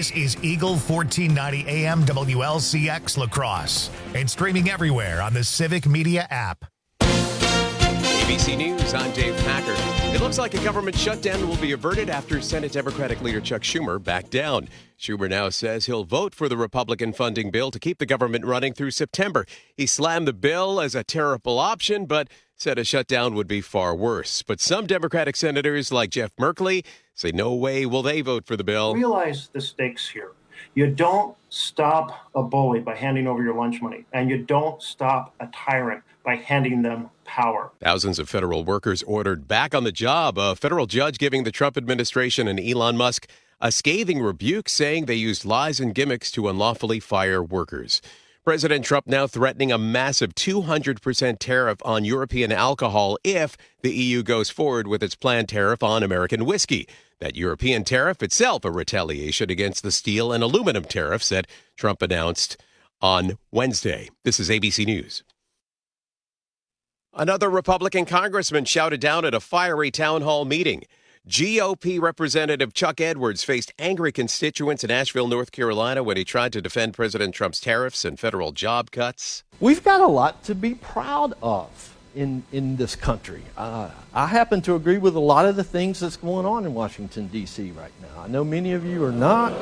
This is Eagle 1490 AM WLCX La Crosse and streaming everywhere on the Civic Media app. ABC News, I'm Dave Packer. It looks like a government shutdown will be averted after Senate Democratic leader Chuck Schumer backed down. Schumer now says he'll vote for the Republican funding bill to keep the government running through September. He slammed the bill as a terrible option, but said a shutdown would be far worse. But some Democratic senators like Jeff Merkley say no way will they vote for the bill. Realize the stakes here. You don't stop a bully by handing over your lunch money, and you don't stop a tyrant by handing them power. Thousands of federal workers ordered back on the job. A federal judge giving the Trump administration and Elon Musk a scathing rebuke, saying they used lies and gimmicks to unlawfully fire workers. President Trump now threatening a massive 200% tariff on European alcohol if the EU goes forward with its planned tariff on American whiskey. That European tariff itself a retaliation against the steel and aluminum tariffs that Trump announced on Wednesday. This is ABC News. Another Republican congressman shouted down at a fiery town hall meeting. GOP Representative Chuck Edwards faced angry constituents in Asheville, North Carolina, when he tried to defend President Trump's tariffs and federal job cuts. We've got a lot to be proud of in this country. I happen to agree with a lot of the things that's going on in Washington, D.C. right now. I know many of you are not.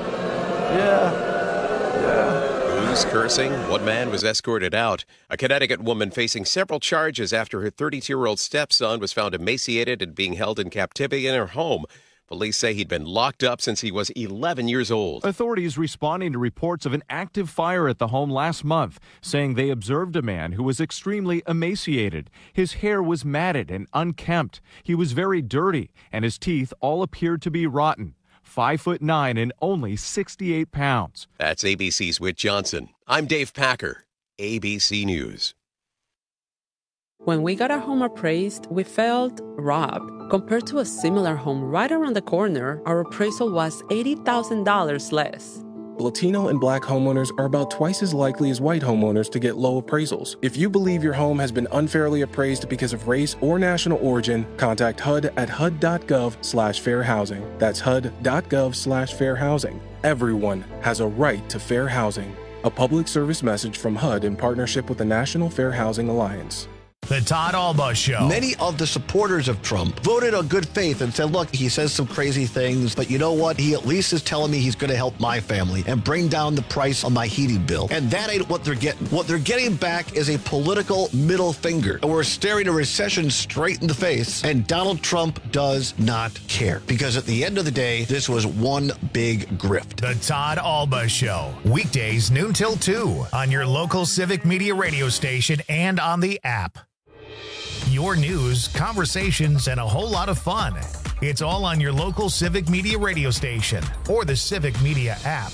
Yeah. Booze, cursing. One man was escorted out. A Connecticut woman facing several charges after her 32-year-old stepson was found emaciated and being held in captivity in her home. Police say he'd been locked up since he was 11 years old. Authorities responding to reports of an active fire at the home last month, saying they observed a man who was extremely emaciated. His hair was matted and unkempt. He was very dirty, and his teeth all appeared to be rotten. 5'9" and only 68 pounds. That's ABC's Whit Johnson. I'm Dave Packer, ABC News. When we got our home appraised, we felt robbed. Compared to a similar home right around the corner, our appraisal was $80,000 less. Latino and Black homeowners are about twice as likely as white homeowners to get low appraisals. If you believe your home has been unfairly appraised because of race or national origin, contact HUD at hud.gov/fair housing. That's hud.gov/fair housing. Everyone has a right to fair housing. A public service message from HUD in partnership with the National Fair Housing Alliance. The Todd Alba Show. Many of the supporters of Trump voted on good faith and said, look, he says some crazy things, but you know what? He at least is telling me he's going to help my family and bring down the price on my heating bill. And that ain't what they're getting. What they're getting back is a political middle finger. And we're staring a recession straight in the face, and Donald Trump does not care. Because at the end of the day, this was one big grift. The Todd Alba Show. Weekdays noon till 2 on your local Civic Media radio station and on the app. Your news, conversations, and a whole lot of fun. It's all on your local Civic Media radio station or the Civic Media app.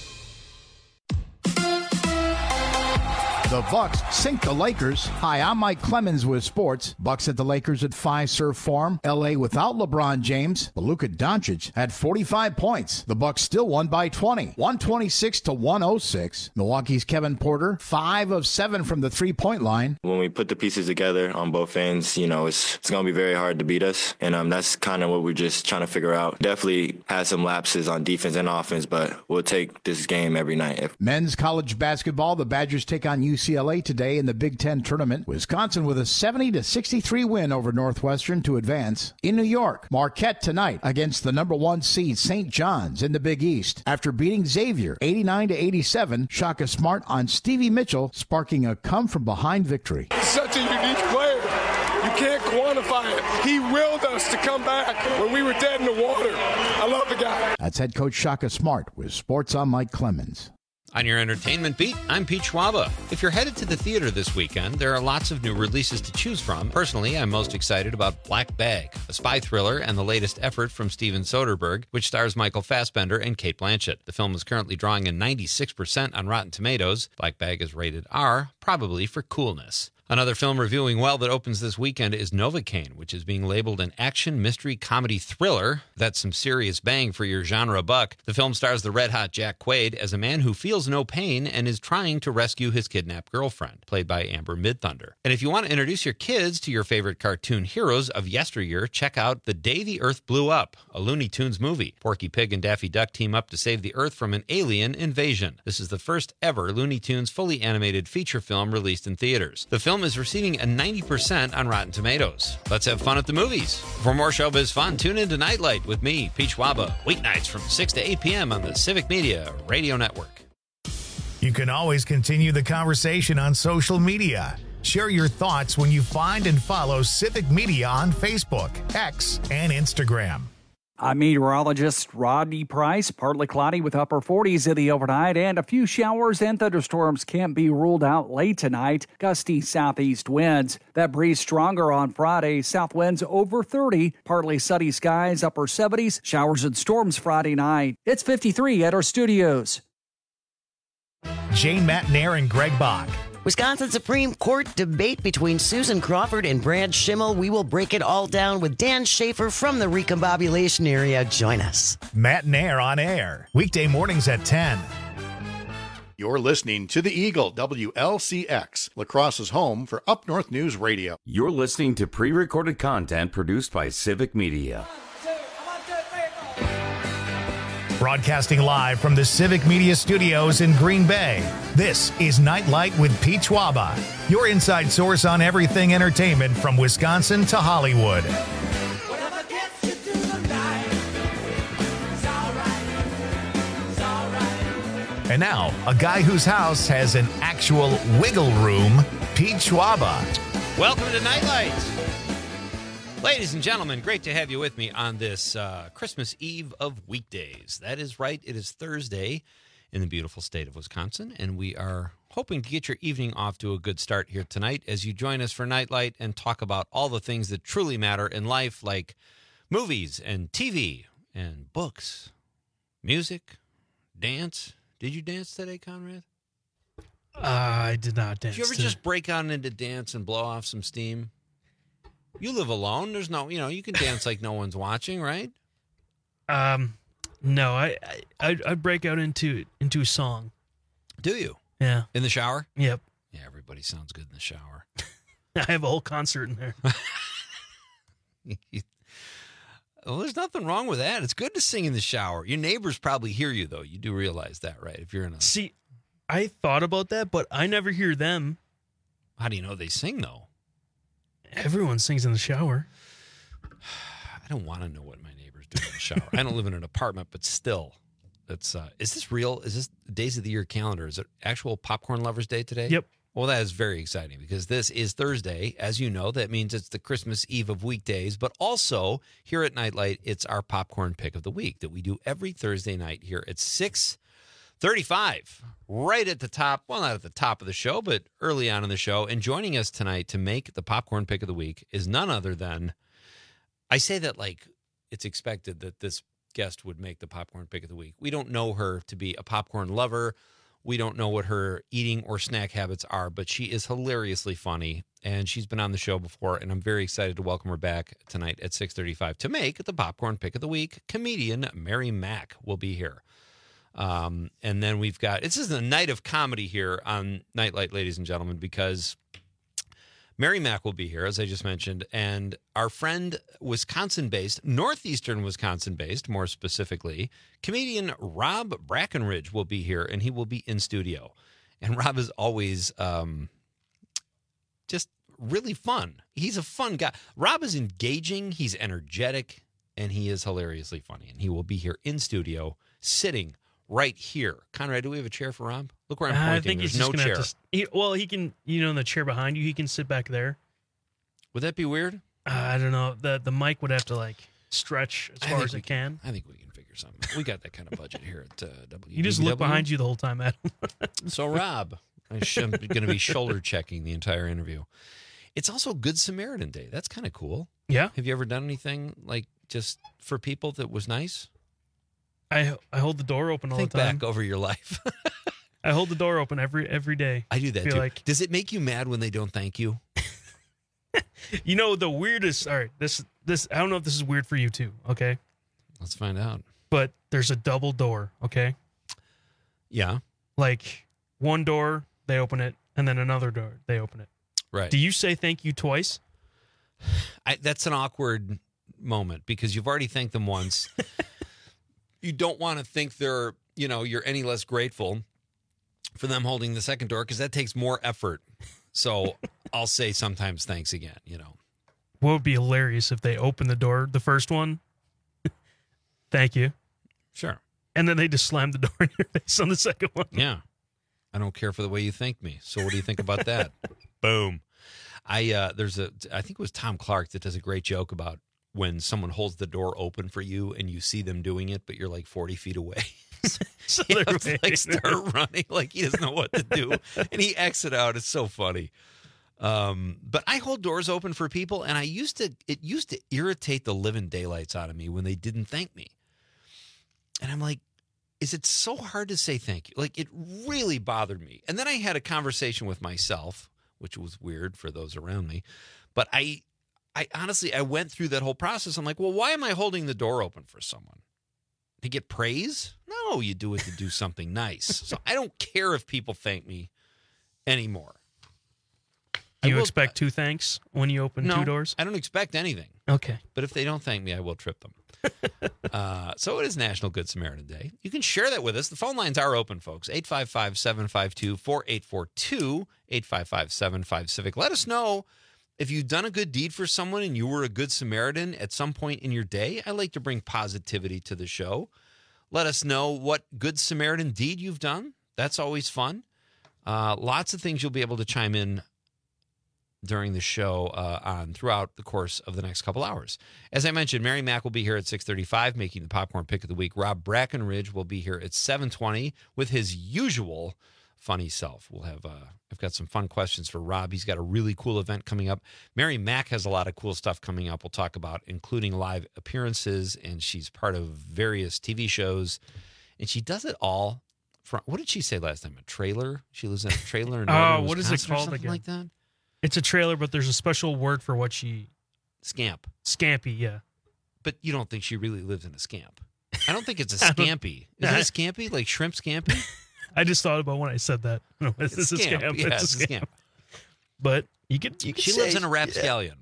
The Bucks sink the Lakers. Hi, I'm Mike Clemens with sports. Bucks at the Lakers at Fiserv Forum. L.A. without LeBron James, but Luka Doncic had 45 points. The Bucks still won by 20, 126-106. Milwaukee's Kevin Porter, 5 of 7 from the three-point line. When we put the pieces together on both ends, it's going to be very hard to beat us, and that's kind of what we're just trying to figure out. Definitely had some lapses on defense and offense, but we'll take this game every night. Men's college basketball, the Badgers take on UCLA today in the Big Ten tournament. Wisconsin with a 70-63 win over Northwestern to advance. In New York, Marquette tonight against the number 1 seed St. John's in the Big East. After beating Xavier 89-87, Shaka Smart on Stevie Mitchell, sparking a come-from-behind victory. Such a unique player. You can't quantify it. He willed us to come back when we were dead in the water. I love the guy. That's head coach Shaka Smart with Sports on Mike Clemens. On your entertainment beat, I'm Pete Schwaba. If you're headed to the theater this weekend, there are lots of new releases to choose from. Personally, I'm most excited about Black Bag, a spy thriller and the latest effort from Steven Soderbergh, which stars Michael Fassbender and Cate Blanchett. The film is currently drawing a 96% on Rotten Tomatoes. Black Bag is rated R, probably for coolness. Another film reviewing well that opens this weekend is Novocaine, which is being labeled an action, mystery, comedy thriller. That's some serious bang for your genre buck. The film stars the red-hot Jack Quaid as a man who feels no pain and is trying to rescue his kidnapped girlfriend, played by Amber Midthunder. And if you want to introduce your kids to your favorite cartoon heroes of yesteryear, check out The Day the Earth Blew Up, a Looney Tunes movie. Porky Pig and Daffy Duck team up to save the Earth from an alien invasion. This is the first ever Looney Tunes fully animated feature film released in theaters. The film is receiving a 90% on Rotten Tomatoes. Let's have fun at the movies. For more showbiz fun, tune into Nightlight with me, Peach Waba, weeknights from 6 to 8 p.m. on the Civic Media Radio Network. You can always continue the conversation on social media. Share your thoughts when you find and follow Civic Media on Facebook, X, and Instagram. I'm meteorologist Rodney Price. Partly cloudy with upper 40s in the overnight, and a few showers and thunderstorms can't be ruled out late tonight. Gusty southeast winds. That breeze stronger on Friday. South winds over 30. Partly sunny skies, upper 70s. Showers and storms Friday night. It's 53 at our studios. Jane Matnair and Greg Bach. Wisconsin Supreme Court debate between Susan Crawford and Brad Schimmel. We will break it all down with Dan Schaefer from the Recombobulation area. Join us. Matnair on air. Weekday mornings at 10. You're listening to The Eagle, WLCX, La Crosse's home for Up North News Radio. You're listening to pre-recorded content produced by Civic Media. Broadcasting live from the Civic Media Studios in Green Bay, this is Nightlight with Peach Waba, your inside source on everything entertainment from Wisconsin to Hollywood. And now, a guy whose house has an actual wiggle room, Peach Waba. Welcome to Nightlight. Ladies and gentlemen, great to have you with me on this Christmas Eve of weekdays. That is right. It is Thursday in the beautiful state of Wisconsin, and we are hoping to get your evening off to a good start here tonight as you join us for Nightlight and talk about all the things that truly matter in life, like movies and TV and books, music, dance. Did you dance today, Conrad? I did not dance. Did you ever just break out into dance and blow off some steam? You live alone. There's no, you can dance like no one's watching, right? No, I'd break out into a song. Do you? Yeah. In the shower? Yep. Yeah, everybody sounds good in the shower. I have a whole concert in there. Well, there's nothing wrong with that. It's good to sing in the shower. Your neighbors probably hear you, though. You do realize that, right? If you're in a... See, I thought about that, but I never hear them. How do you know they sing, though? Everyone sings in the shower. I don't want to know what my neighbors do in the shower. I don't live in an apartment, but still. It's is this real? Is this Days of the Year calendar? Is it actual Popcorn Lovers Day today? Yep. Well, that is very exciting because this is Thursday. As you know, that means it's the Christmas Eve of weekdays, but also here at Nightlight, it's our popcorn pick of the week that we do every Thursday night here at 6:35, right at the top, well, not at the top of the show, but early on in the show. And joining us tonight to make the popcorn pick of the week is none other than, I say that like it's expected that this guest would make the popcorn pick of the week. We don't know her to be a popcorn lover. We don't know what her eating or snack habits are, but she is hilariously funny, and she's been on the show before, and I'm very excited to welcome her back tonight at 6:35 to make the popcorn pick of the week. Comedian Mary Mack will be here. And then we've got, this is a night of comedy here on Nightlight, ladies and gentlemen, because Mary Mack will be here, as I just mentioned, and our friend, Wisconsin-based, northeastern Wisconsin-based, more specifically, comedian Rob Brackenridge will be here, and he will be in studio. And Rob is always just really fun. He's a fun guy. Rob is engaging, he's energetic, and he is hilariously funny. And he will be here in studio, sitting right here. Conrad, do we have a chair for Rob? Look where I'm pointing. I think There's he's just no gonna chair. have to. He can. In the chair behind you, he can sit back there. Would that be weird? I don't know. The mic would have to stretch as far as it can. I think we can figure something. We got that kind of budget here at WDW. You just look behind you the whole time, Adam. So Rob, I'm going to be shoulder checking the entire interview. It's also Good Samaritan Day. That's kind of cool. Yeah. Have you ever done anything just for people that was nice? I hold the door open all Think the time. back over your life. I hold the door open every day. I do that Feel too. like, Does it make you mad when they don't thank you? you know, the weirdest. All right, this. I don't know if this is weird for you too. Okay, Let's find out. but there's a double door. Okay, Yeah. like one door they open it, and then another door they open it. Right. Do you say thank you twice? That's an awkward moment because you've already thanked them once. You don't want to think you're any less grateful for them holding the second door because that takes more effort. So I'll say sometimes thanks again, What would be hilarious if they open the door, the first one, thank you, Sure. and then they just slam the door in your face on the second one. Yeah. I don't care for the way you thank me. So what do you think about that? Boom. I think it was Tom Clark that does a great joke about when someone holds the door open for you and you see them doing it, but you're like 40 feet away. So You they're have to, waiting. start running like he doesn't know what to do. And he exits out. It's so funny. But I hold doors open for people, and it used to irritate the living daylights out of me when they didn't thank me. And I'm like, is it so hard to say thank you? Like, it really bothered me. And then I had a conversation with myself, which was weird for those around me. But I honestly, I went through that whole process. I'm like, well, why am I holding the door open for someone? To get praise? No, you do it to do something nice. So I don't care if people thank me anymore. Do you expect two thanks when you open two doors? I don't expect anything. Okay. But if they don't thank me, I will trip them. So it is National Good Samaritan Day. You can share that with us. The phone lines are open, folks. 855-752-4842, 855-75-CIVIC. Let us know if you've done a good deed for someone and you were a good Samaritan at some point in your day. I like to bring positivity to the show. Let us know what good Samaritan deed you've done. That's always fun. Lots of things you'll be able to chime in during the show on throughout the course of the next couple hours. As I mentioned, Mary Mack will be here at 6:35 making the popcorn pick of the week. Rob Brackenridge will be here at 7:20 with his usual funny self. We'll have I've got some fun questions for Rob. He's got a really cool event coming up. Mary Mack has a lot of cool stuff coming up we'll talk about, including live appearances, and she's part of various TV shows, and she does it all from, what did she say last time? A trailer? She lives in a trailer in northern what is it Wisconsin or called something again? like that? It's a trailer, but there's a special word for what she... Scamp. Scampy, yeah. But you don't think she really lives in a scamp. I don't think it's a scampi. Is it a scampi? Like shrimp scampi? I just thought about when I said that. No, it's a scamp. scamp. Yeah, it's a scamp. But you could She lives in a rapscallion.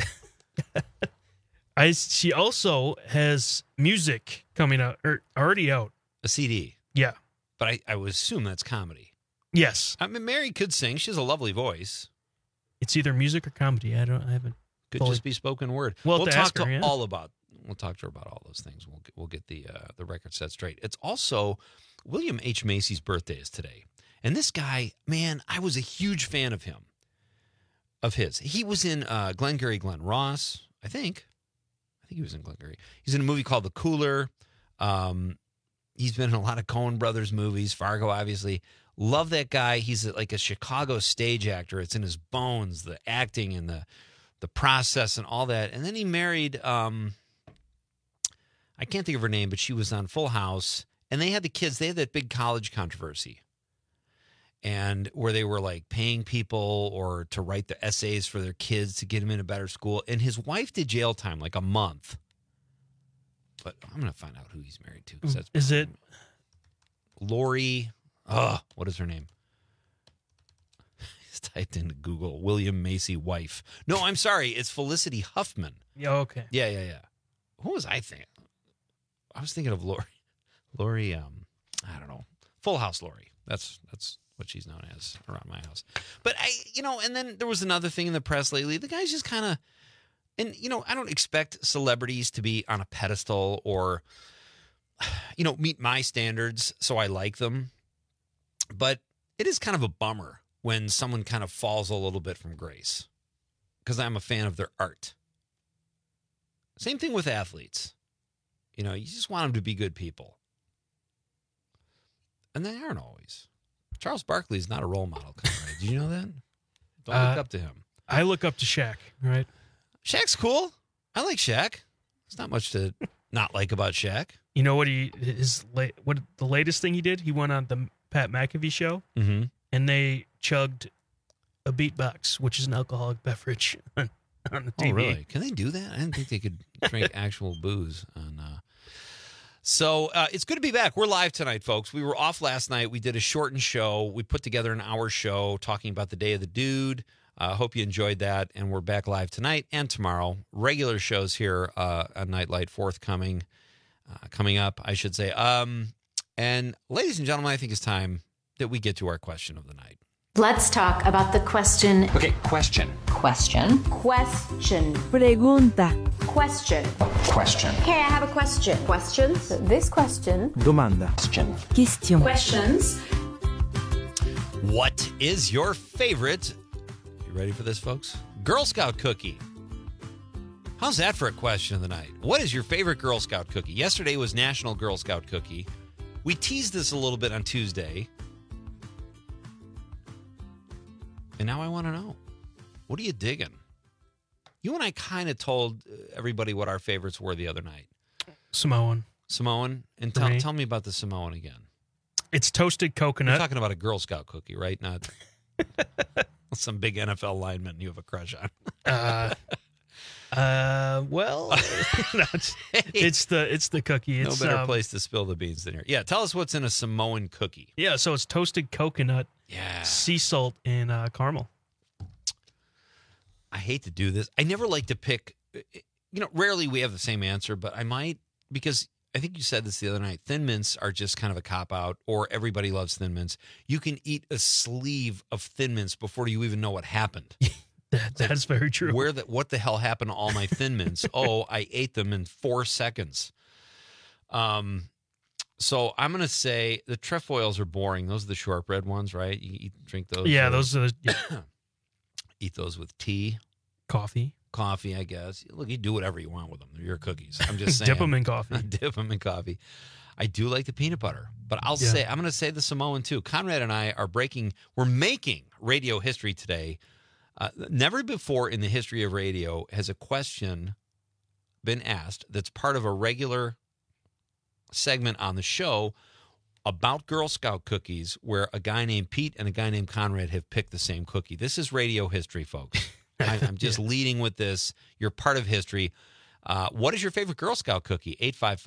She also has music coming out, or already out. A CD. Yeah. But I would assume that's comedy. Yes. I mean, Mary could sing. She has a lovely voice. It's either music or comedy. I haven't. Could just be spoken word. Well, we'll to talk ask her, to yeah. We'll talk to her about all those things. We'll get the record set straight. It's also William H. Macy's birthday is today. And this guy, man, I was a huge fan of him. Of his. He was in Glengarry Glen Ross, I think he was in Glengarry. He's in a movie called The Cooler. He's been in a lot of Coen Brothers movies, Fargo, obviously. Love that guy. He's like a Chicago stage actor. It's in his bones, the acting and the process and all that. And then he married, I can't think of her name, but she was on Full House. And they had the kids. They had that big college controversy. And where they were like paying people or to write the essays for their kids to get them in a better school. And his wife did jail time, like a month. But I'm going to find out who he's married to. Is it Lori? What is her name? Just typed into Google, William Macy wife. No, I'm sorry. It's Felicity Huffman. Yeah, okay. Yeah. Who was I thinking? I was thinking of Lori. Lori, I don't know. Full House Lori. That's what she's known as around my house. But and then there was another thing in the press lately. The guy's just kind of, and I don't expect celebrities to be on a pedestal or, meet my standards so I like them. But it is kind of a bummer when someone kind of falls a little bit from grace because I'm a fan of their art. Same thing with athletes. You just want them to be good people. And they aren't always. Charles Barkley is not a role model, Conrad. Did you know that? Don't look up to him. I look up to Shaq, right? Shaq's cool. I like Shaq. There's not much to not like about Shaq. You know what the latest thing he did? He went on the Pat McAfee show, Mm-hmm. and they chugged a beatbox, which is an alcoholic beverage, on the TV. Oh, really? Can they do that? I didn't think they could drink actual booze. So it's good to be back. We're live tonight, folks. We were off last night. We did a shortened show. We put together an hour show talking about the Day of the Dude. Hope you enjoyed that. And we're back live tonight and tomorrow. Regular shows here on Nightlight forthcoming, coming up, I should say. And ladies and gentlemen, I think it's time that we get to our question of the night. Let's talk about the question. Okay, question. Question. Question. Pregunta. Question. Question. Okay, I have a question. Questions? This question. Domanda. Question. Questions. What is your favorite, you ready for this, folks? Girl Scout cookie. How's that for a question of the night? What is your favorite Girl Scout cookie? Yesterday was National Girl Scout Cookie. We teased this a little bit on Tuesday. And now I want to know, what are you digging? You and I kind of told everybody what our favorites were the other night. Samoan. And For me. tell me about the Samoan again. It's toasted coconut. You're talking about a Girl Scout cookie, right? Not some big NFL lineman you have a crush on. Well, it's the cookie. It's, no better place to spill the beans than here. Yeah, tell us what's in a Samoan cookie. Yeah, so it's toasted coconut, sea salt, and caramel. I hate to do this. I never like to pick, rarely we have the same answer, but I might, because I think you said this the other night, Thin Mints are just kind of a cop-out, or everybody loves Thin Mints. You can eat a sleeve of Thin Mints before you even know what happened. That's very true. What the hell happened to all my Thin Mints? Oh, I ate them in 4 seconds. So I'm going to say the trefoils are boring. Those are the shortbread ones, right? You drink those. Yeah, those are. Eat those with tea. Coffee, I guess. Look, you do whatever you want with them. They're your cookies. I'm just saying. Dip them in coffee. Dip them in coffee. I do like the peanut butter, but I'm going to say the Samoan too. Conrad and I we're making radio history today. Never before in the history of radio has a question been asked that's part of a regular segment on the show about Girl Scout cookies where a guy named Pete and a guy named Conrad have picked the same cookie. This is radio history, folks. I'm just leading with this. You're part of history. What is your favorite Girl Scout cookie?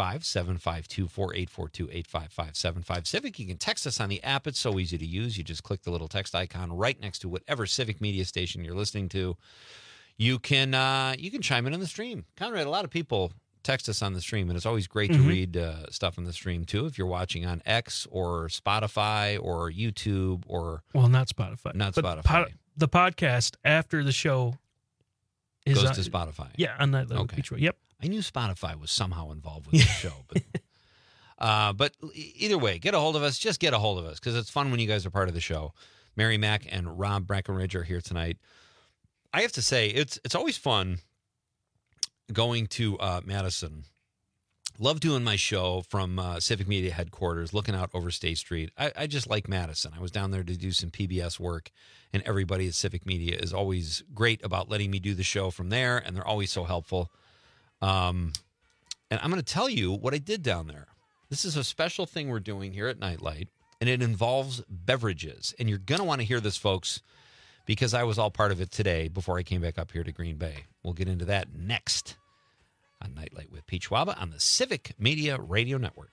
855-752-4842, 855-75-CIVIC. You can text us on the app. It's so easy to use. You just click the little text icon right next to whatever Civic Media station you're listening to. You can chime in on the stream. Conrad, a lot of people text us on the stream, and it's always great to read stuff on the stream, too, if you're watching on X or Spotify or YouTube or... Well, not Spotify. The podcast after the show goes to Spotify. Yeah, on that little Beach Road. Yep. I knew Spotify was somehow involved with the show. But either way, get a hold of us. Just get a hold of us because it's fun when you guys are part of the show. Mary Mack and Rob Breckenridge are here tonight. I have to say, it's always fun going to Madison. Love doing my show from Civic Media headquarters, looking out over State Street. I just like Madison. I was down there to do some PBS work, and everybody at Civic Media is always great about letting me do the show from there, and they're always so helpful. And I'm going to tell you what I did down there. This is a special thing we're doing here at Nightlight, and it involves beverages. And you're going to want to hear this, folks, because I was all part of it today before I came back up here to Green Bay. We'll get into that next on Nightlight with Pete Schwaba on the Civic Media Radio Network.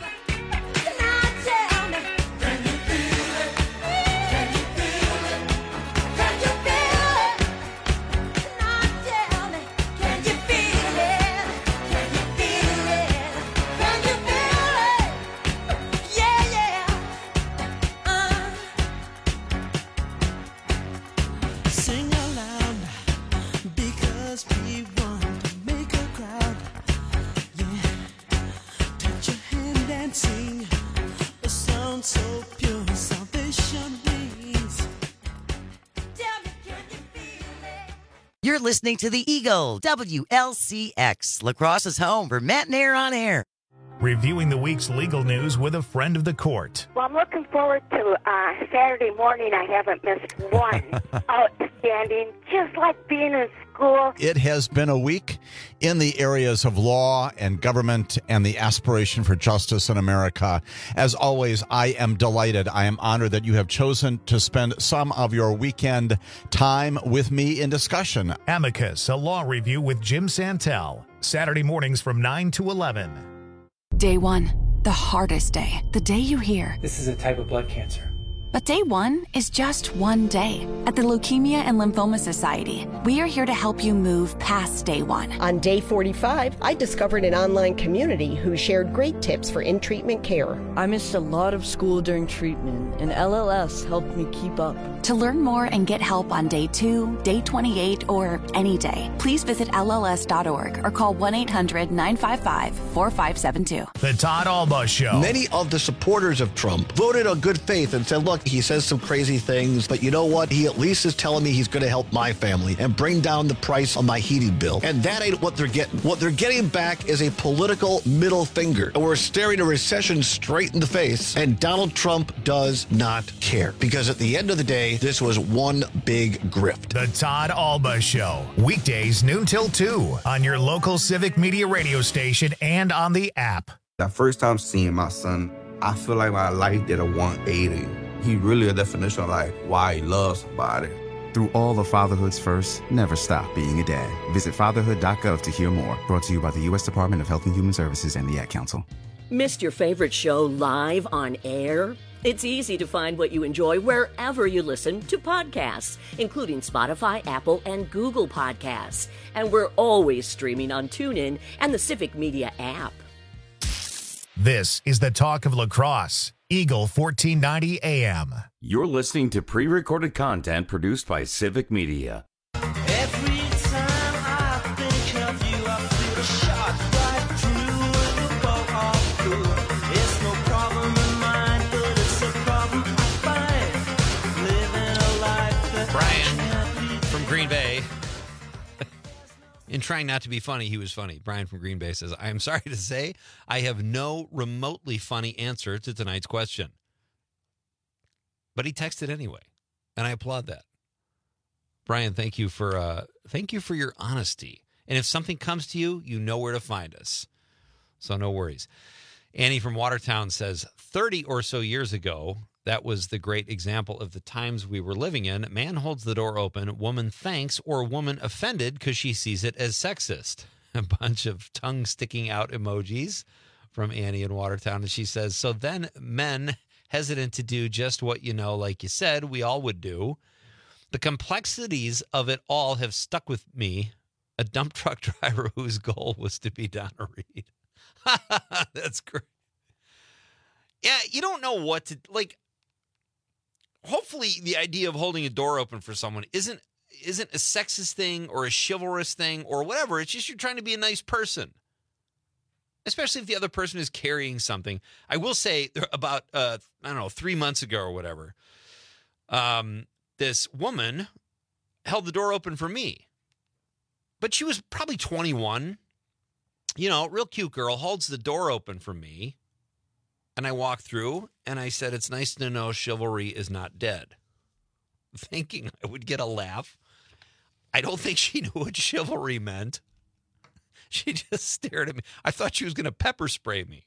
You're listening to The Eagle, WLCX, La Crosse's home for Matt and Air on Air. Reviewing the week's legal news with a friend of the court. Well, I'm looking forward to Saturday morning. I haven't missed one. outstanding, just like being in school. It has been a week in the areas of law and government and the aspiration for justice in America. As always, I am delighted. I am honored that you have chosen to spend some of your weekend time with me in discussion. Amicus, a law review with Jim Santel. Saturday mornings from 9 to 11. Day one, the hardest day. The day you hear, this is a type of blood cancer. But day one is just one day. At the Leukemia and Lymphoma Society, we are here to help you move past day one. On day 45, I discovered an online community who shared great tips for in-treatment care. I missed a lot of school during treatment, and LLS helped me keep up. To learn more and get help on day 2, day 28, or any day, please visit LLS.org or call 1-800-955-4572. The Todd Alba Show. Many of the supporters of Trump voted on good faith and said, look, he says some crazy things, but you know what? He at least is telling me he's going to help my family and bring down the price on my heating bill. And that ain't what they're getting. What they're getting back is a political middle finger. And we're staring a recession straight in the face, and Donald Trump does not care. Because at the end of the day, this was one big grift. The Todd Alba Show. Weekdays noon till 2 on your local Civic Media radio station and on the app. That first time seeing my son, I feel like my life did a 180. He really a definition of like why he loves somebody. Through all of fatherhood's first, never stop being a dad. Visit fatherhood.gov to hear more. Brought to you by the U.S. Department of Health and Human Services and the Ad Council. Missed your favorite show live on air? It's easy to find what you enjoy wherever you listen to podcasts, including Spotify, Apple, and Google Podcasts. And we're always streaming on TuneIn and the Civic Media app. This is the Talk of La Crosse, Eagle 1490 AM. You're listening to pre-recorded content produced by Civic Media. Every time I think of you, I feel a shot right through the bow of blue. It's no problem of mine, but it's a problem I find. Living a life that Brian from Green Bay. In trying not to be funny, he was funny. Brian from Green Bay says, I am sorry to say I have no remotely funny answer to tonight's question. But he texted anyway, and I applaud that. Brian, thank you for your honesty. And if something comes to you, you know where to find us. So no worries. Annie from Watertown says, 30 or so years ago, that was the great example of the times we were living in. Man holds the door open, woman thanks, or woman offended because she sees it as sexist. A bunch of tongue sticking out emojis from Annie in Watertown. And she says, so then men hesitant to do just what, like you said, we all would do. The complexities of it all have stuck with me. A dump truck driver whose goal was to be Donna Reed. That's great. Yeah, you don't know what to, like, hopefully the idea of holding a door open for someone isn't a sexist thing or a chivalrous thing or whatever. It's just you're trying to be a nice person, especially if the other person is carrying something. I will say about, 3 months ago or whatever, this woman held the door open for me, but she was probably 21, real cute girl, holds the door open for me. And I walked through and I said, it's nice to know chivalry is not dead. Thinking I would get a laugh. I don't think she knew what chivalry meant. She just stared at me. I thought she was going to pepper spray me.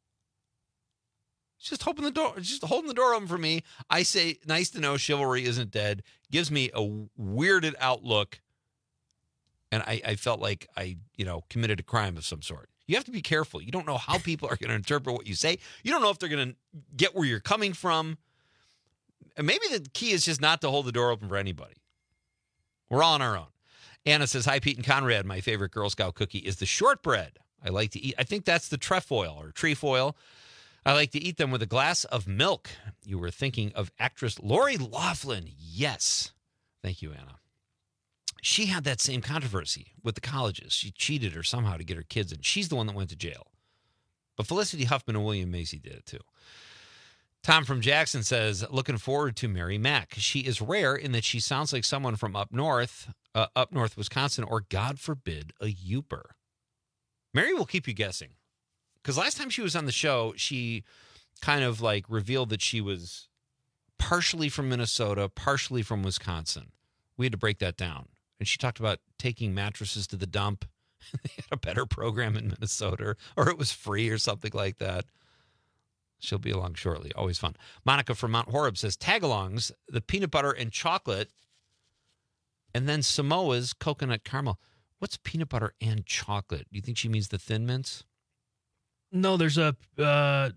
She's just holding the door open for me. I say, nice to know chivalry isn't dead. Gives me a weirded out look. And I felt like I, committed a crime of some sort. You have to be careful. You don't know how people are going to interpret what you say. You don't know if they're going to get where you're coming from. And maybe the key is just not to hold the door open for anybody. We're all on our own. Anna says, hi, Pete and Conrad. My favorite Girl Scout cookie is the shortbread. I like to eat. I think that's the trefoil or trefoil. I like to eat them with a glass of milk. You were thinking of actress Lori Loughlin. Yes. Thank you, Anna. She had that same controversy with the colleges. She cheated or somehow to get her kids in. She's the one that went to jail. But Felicity Huffman and William Macy did it too. Tom from Jackson says, looking forward to Mary Mack. She is rare in that she sounds like someone from up north Wisconsin, or God forbid, a Youper. Mary will keep you guessing. Because last time she was on the show, she kind of revealed that she was partially from Minnesota, partially from Wisconsin. We had to break that down. And she talked about taking mattresses to the dump. They had a better program in Minnesota, or it was free or something like that. She'll be along shortly. Always fun. Monica from Mount Horeb says, tagalongs, the peanut butter and chocolate, and then Samoa's coconut caramel. What's peanut butter and chocolate? Do you think she means the Thin Mints? No, there's a... peanut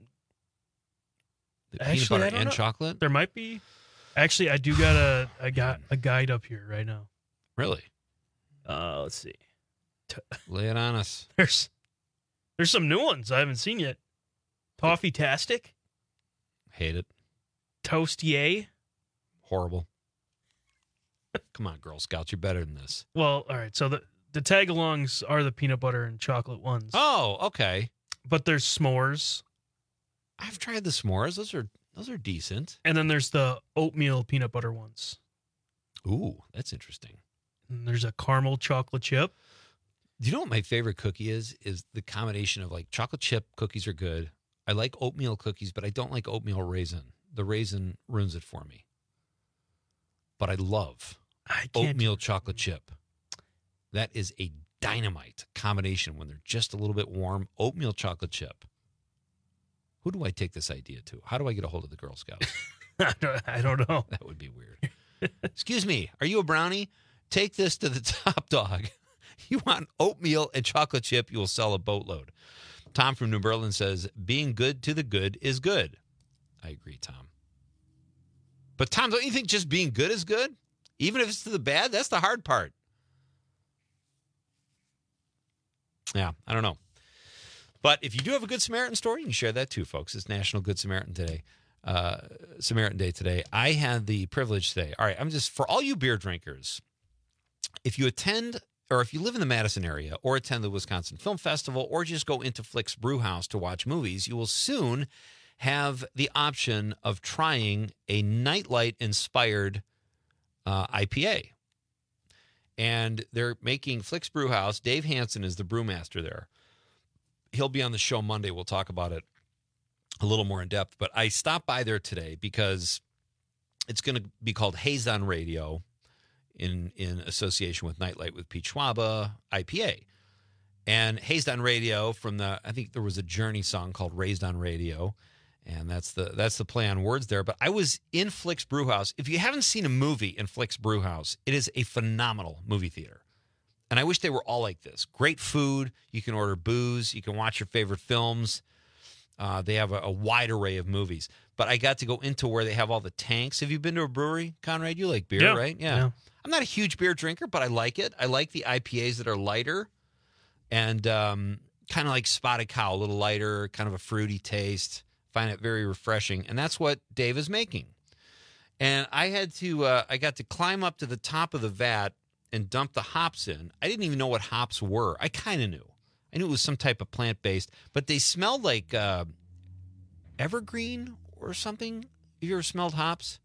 butter and know. chocolate? There might be. Actually, I do got a guide up here right now. Really? Let's see. Lay it on us. There's some new ones I haven't seen yet. Toffee-tastic. Hate it. Toast-yay. Horrible. Come on, Girl Scouts. You're better than this. Well, all right. So the tagalongs are the peanut butter and chocolate ones. Oh, okay. But there's s'mores. I've tried the s'mores. Those are decent. And then there's the oatmeal peanut butter ones. Ooh, that's interesting. And there's a caramel chocolate chip. Do you know what my favorite cookie is? Is the combination of like chocolate chip cookies are good. I like oatmeal cookies, but I don't like oatmeal raisin. The raisin ruins it for me. But I love oatmeal chocolate chip. That is a dynamite combination when they're just a little bit warm. Oatmeal chocolate chip. Who do I take this idea to? How do I get a hold of the Girl Scouts? I don't know. That would be weird. Excuse me, are you a brownie? Take this to the top dog. You want oatmeal and chocolate chip, you will sell a boatload. Tom from New Berlin says, being good to the good is good. I agree, Tom. But Tom, don't you think just being good is good? Even if it's to the bad, that's the hard part. Yeah, I don't know. But if you do have a Good Samaritan story, you can share that too, folks. It's National Good Samaritan Day. Samaritan Day today. I had the privilege today. All right, for all you beer drinkers, if you attend or if you live in the Madison area or attend the Wisconsin Film Festival or just go into Flick's Brew House to watch movies, you will soon have the option of trying a Nightlight-inspired IPA. And they're making Flick's Brew House. Dave Hansen is the brewmaster there. He'll be on the show Monday. We'll talk about it a little more in depth. But I stopped by there today because it's going to be called Hazed on Radio in association with Nightlight with Pete Schwaba IPA. And Hazed on Radio I think there was a Journey song called Raised on Radio. And that's the play on words there. But I was in Flick's Brew House. If you haven't seen a movie in Flick's Brew House, it is a phenomenal movie theater. And I wish they were all like this. Great food. You can order booze. You can watch your favorite films. They have a wide array of movies. But I got to go into where they have all the tanks. Have you been to a brewery, Conrad? You like beer, right? Yeah. I'm not a huge beer drinker, but I like it. I like the IPAs that are lighter and kind of like Spotted Cow, a little lighter, kind of a fruity taste. Find it very refreshing. And that's what Dave is making. And I got to climb up to the top of the vat and dump the hops in. I didn't even know what hops were. I kind of knew. I knew it was some type of plant-based, but they smelled like evergreen or something. Have you ever smelled hops?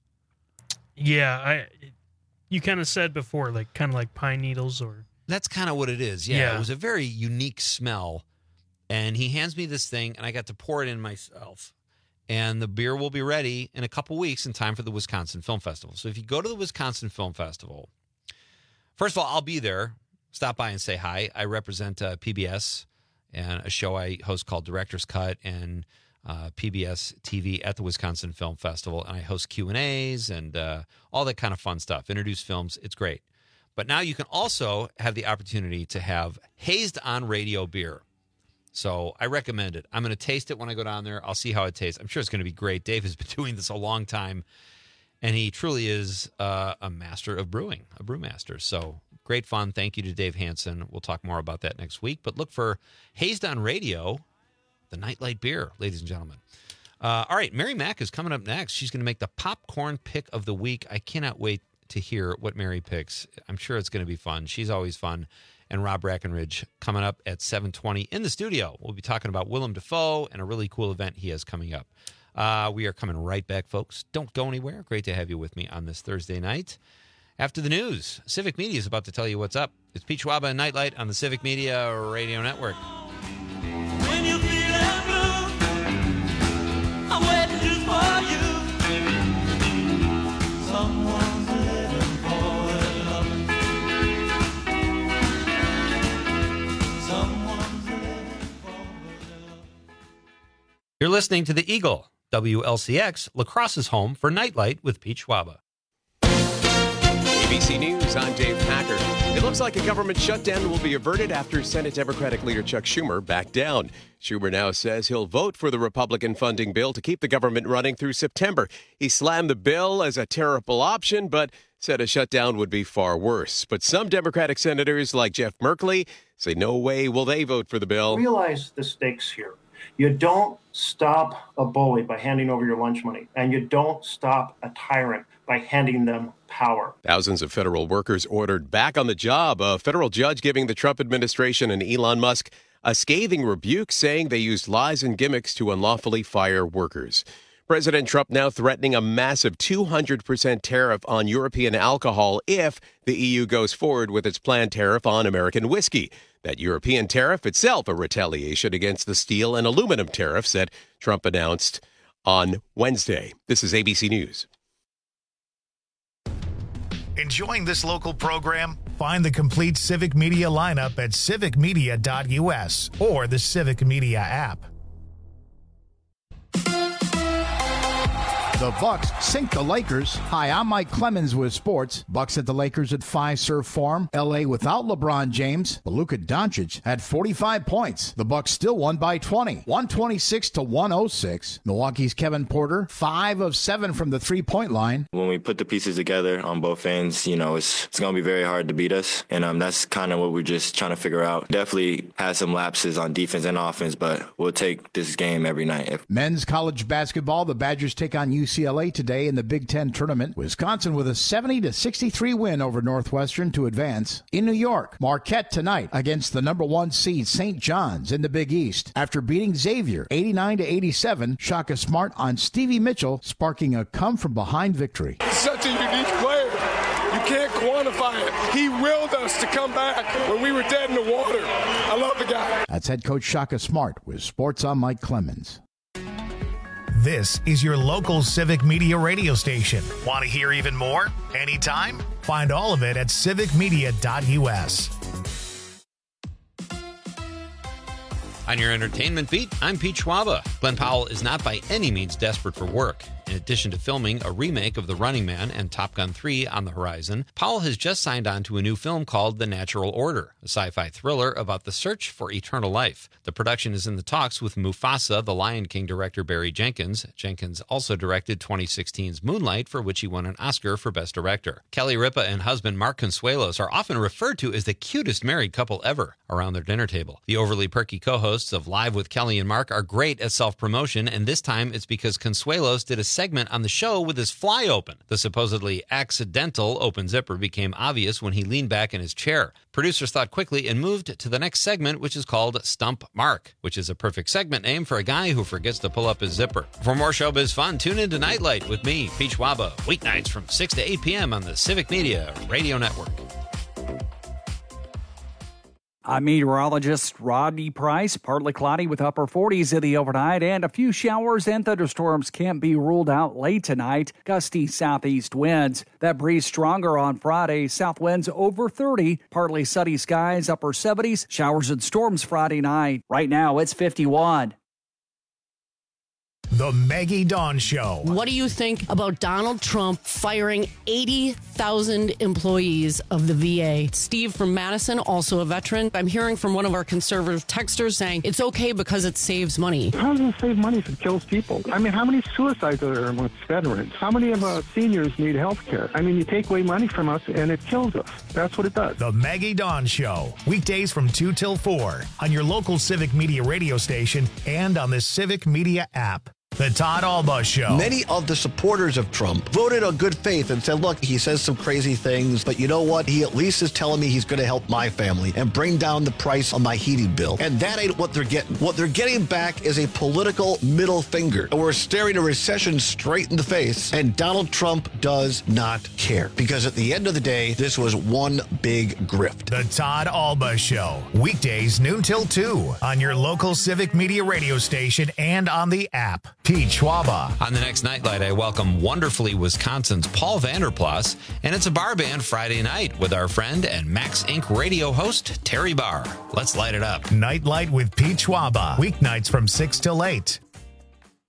Yeah, you kind of said before, like kind of like pine needles or... That's kind of what it is, yeah. It was a very unique smell. And he hands me this thing, and I got to pour it in myself. And the beer will be ready in a couple weeks in time for the Wisconsin Film Festival. So if you go to the Wisconsin Film Festival, first of all, I'll be there. Stop by and say hi. I represent PBS and a show I host called Director's Cut and PBS TV at the Wisconsin Film Festival. And I host Q&As and all that kind of fun stuff. Introduce films. It's great. But now you can also have the opportunity to have Hazed on Radio beer. So I recommend it. I'm going to taste it when I go down there. I'll see how it tastes. I'm sure it's going to be great. Dave has been doing this a long time, and he truly is a master of brewing, a brewmaster. So great fun. Thank you to Dave Hansen. We'll talk more about that next week. But look for Hazed on Radio, the Nightlight beer, ladies and gentlemen. All right, Mary Mack is coming up next. She's going to make the popcorn pick of the week. I cannot wait to hear what Mary picks. I'm sure it's going to be fun. She's always fun. And Rob Brackenridge coming up at 7:20 in the studio. We'll be talking about Willem Dafoe and a really cool event he has coming up. We are coming right back, folks. Don't go anywhere. Great to have you with me on this Thursday night. After the news, Civic Media is about to tell you what's up. It's Pete Schwaba and Nightlight on the Civic Media Radio Network. When you feel blue, I'm waiting just for you. Someone's living for love. You're listening to the Eagle, WLCX, La Crosse's home for Nightlight with Pete Schwaba. ABC News, I'm Dave Packer. It looks like a government shutdown will be averted after Senate Democratic leader Chuck Schumer backed down. Schumer now says he'll vote for the Republican funding bill to keep the government running through September. He slammed the bill as a terrible option, but said a shutdown would be far worse. But some Democratic senators, like Jeff Merkley, say no way will they vote for the bill. Realize the stakes here. You don't stop a bully by handing over your lunch money, and you don't stop a tyrant by handing them power. Thousands of federal workers ordered back on the job. A federal judge giving the Trump administration and Elon Musk a scathing rebuke, saying they used lies and gimmicks to unlawfully fire workers. President Trump now threatening a massive 200% tariff on European alcohol if the EU goes forward with its planned tariff on American whiskey. That European tariff itself a retaliation against the steel and aluminum tariffs that Trump announced on Wednesday. This is ABC News. Enjoying this local program? Find the complete Civic Media lineup at civicmedia.us or the Civic Media app. The Bucks sink the Lakers. Hi, I'm Mike Clemens with sports. Bucks at the Lakers at Fiserv Forum. LA without LeBron James. But Luka Doncic had 45 points. The Bucks still won by 20. 126-106. Milwaukee's Kevin Porter, 5 of 7 from the three-point line. When we put the pieces together on both ends, it's going to be very hard to beat us. And that's kind of what we're just trying to figure out. Definitely had some lapses on defense and offense, but we'll take this game every night. Men's college basketball, the Badgers take on UCLA today in the Big Ten tournament. Wisconsin with a 70-63 win over Northwestern to advance. In New York, Marquette tonight against the number 1 seed St. John's in the Big East. After beating Xavier 89-87, Shaka Smart on Stevie Mitchell, sparking a come-from-behind victory. He's such a unique player. You can't quantify it. He willed us to come back when we were dead in the water. I love the guy. That's head coach Shaka Smart with Sports on Mike Clemens. This is your local Civic Media radio station. Want to hear even more? Anytime? Find all of it at civicmedia.us. On your entertainment beat, I'm Pete Schwaba. Glenn Powell is not by any means desperate for work. In addition to filming a remake of The Running Man and Top Gun 3 on the horizon, Powell has just signed on to a new film called The Natural Order, a sci-fi thriller about the search for eternal life. The production is in the talks with Mufasa, the Lion King director Barry Jenkins. Jenkins also directed 2016's Moonlight, for which he won an Oscar for Best Director. Kelly Ripa and husband Mark Consuelos are often referred to as the cutest married couple ever around their dinner table. The overly perky co-hosts of Live with Kelly and Mark are great at self-promotion, and this time it's because Consuelos did a segment on the show with his fly open. The supposedly accidental open zipper became obvious when he leaned back in his chair. Producers thought quickly and moved to the next segment, which is called Stump Mark, which is a perfect segment name for a guy who forgets to pull up his zipper. For more showbiz fun, tune into Nightlight with me, Pete Schwaba, weeknights from 6 to 8 p.m. on the Civic Media Radio Network. I'm meteorologist Rodney Price. Partly cloudy with upper 40s in the overnight, and a few showers and thunderstorms can't be ruled out late tonight. Gusty southeast winds. That breeze stronger on Friday. South winds over 30. Partly sunny skies, upper 70s. Showers and storms Friday night. Right now, it's 51. The Maggie Dawn Show. What do you think about Donald Trump firing 80,000 employees of the VA? Steve from Madison, also a veteran. I'm hearing from one of our conservative texters saying it's okay because it saves money. How does it save money if it kills people? I mean, how many suicides are there amongst veterans? How many of our seniors need health care? I mean, you take away money from us and it kills us. That's what it does. The Maggie Dawn Show. Weekdays from 2 till 4 on your local Civic Media radio station and on the Civic Media app. The Todd Alba Show. Many of the supporters of Trump voted on good faith and said, look, he says some crazy things, but you know what? He at least is telling me he's going to help my family and bring down the price on my heating bill. And that ain't what they're getting. What they're getting back is a political middle finger. And we're staring a recession straight in the face, and Donald Trump does not care. Because at the end of the day, this was one big grift. The Todd Alba Show. Weekdays noon till 2 on your local Civic Media radio station and on the app. Pete Schwaba. On the next Nightlight, I welcome wonderfully Wisconsin's Paul Vanderplas, and it's a bar band Friday night with our friend and Max Inc. radio host, Terry Barr. Let's light it up. Nightlight with Pete Schwaba. Weeknights from 6 till 8.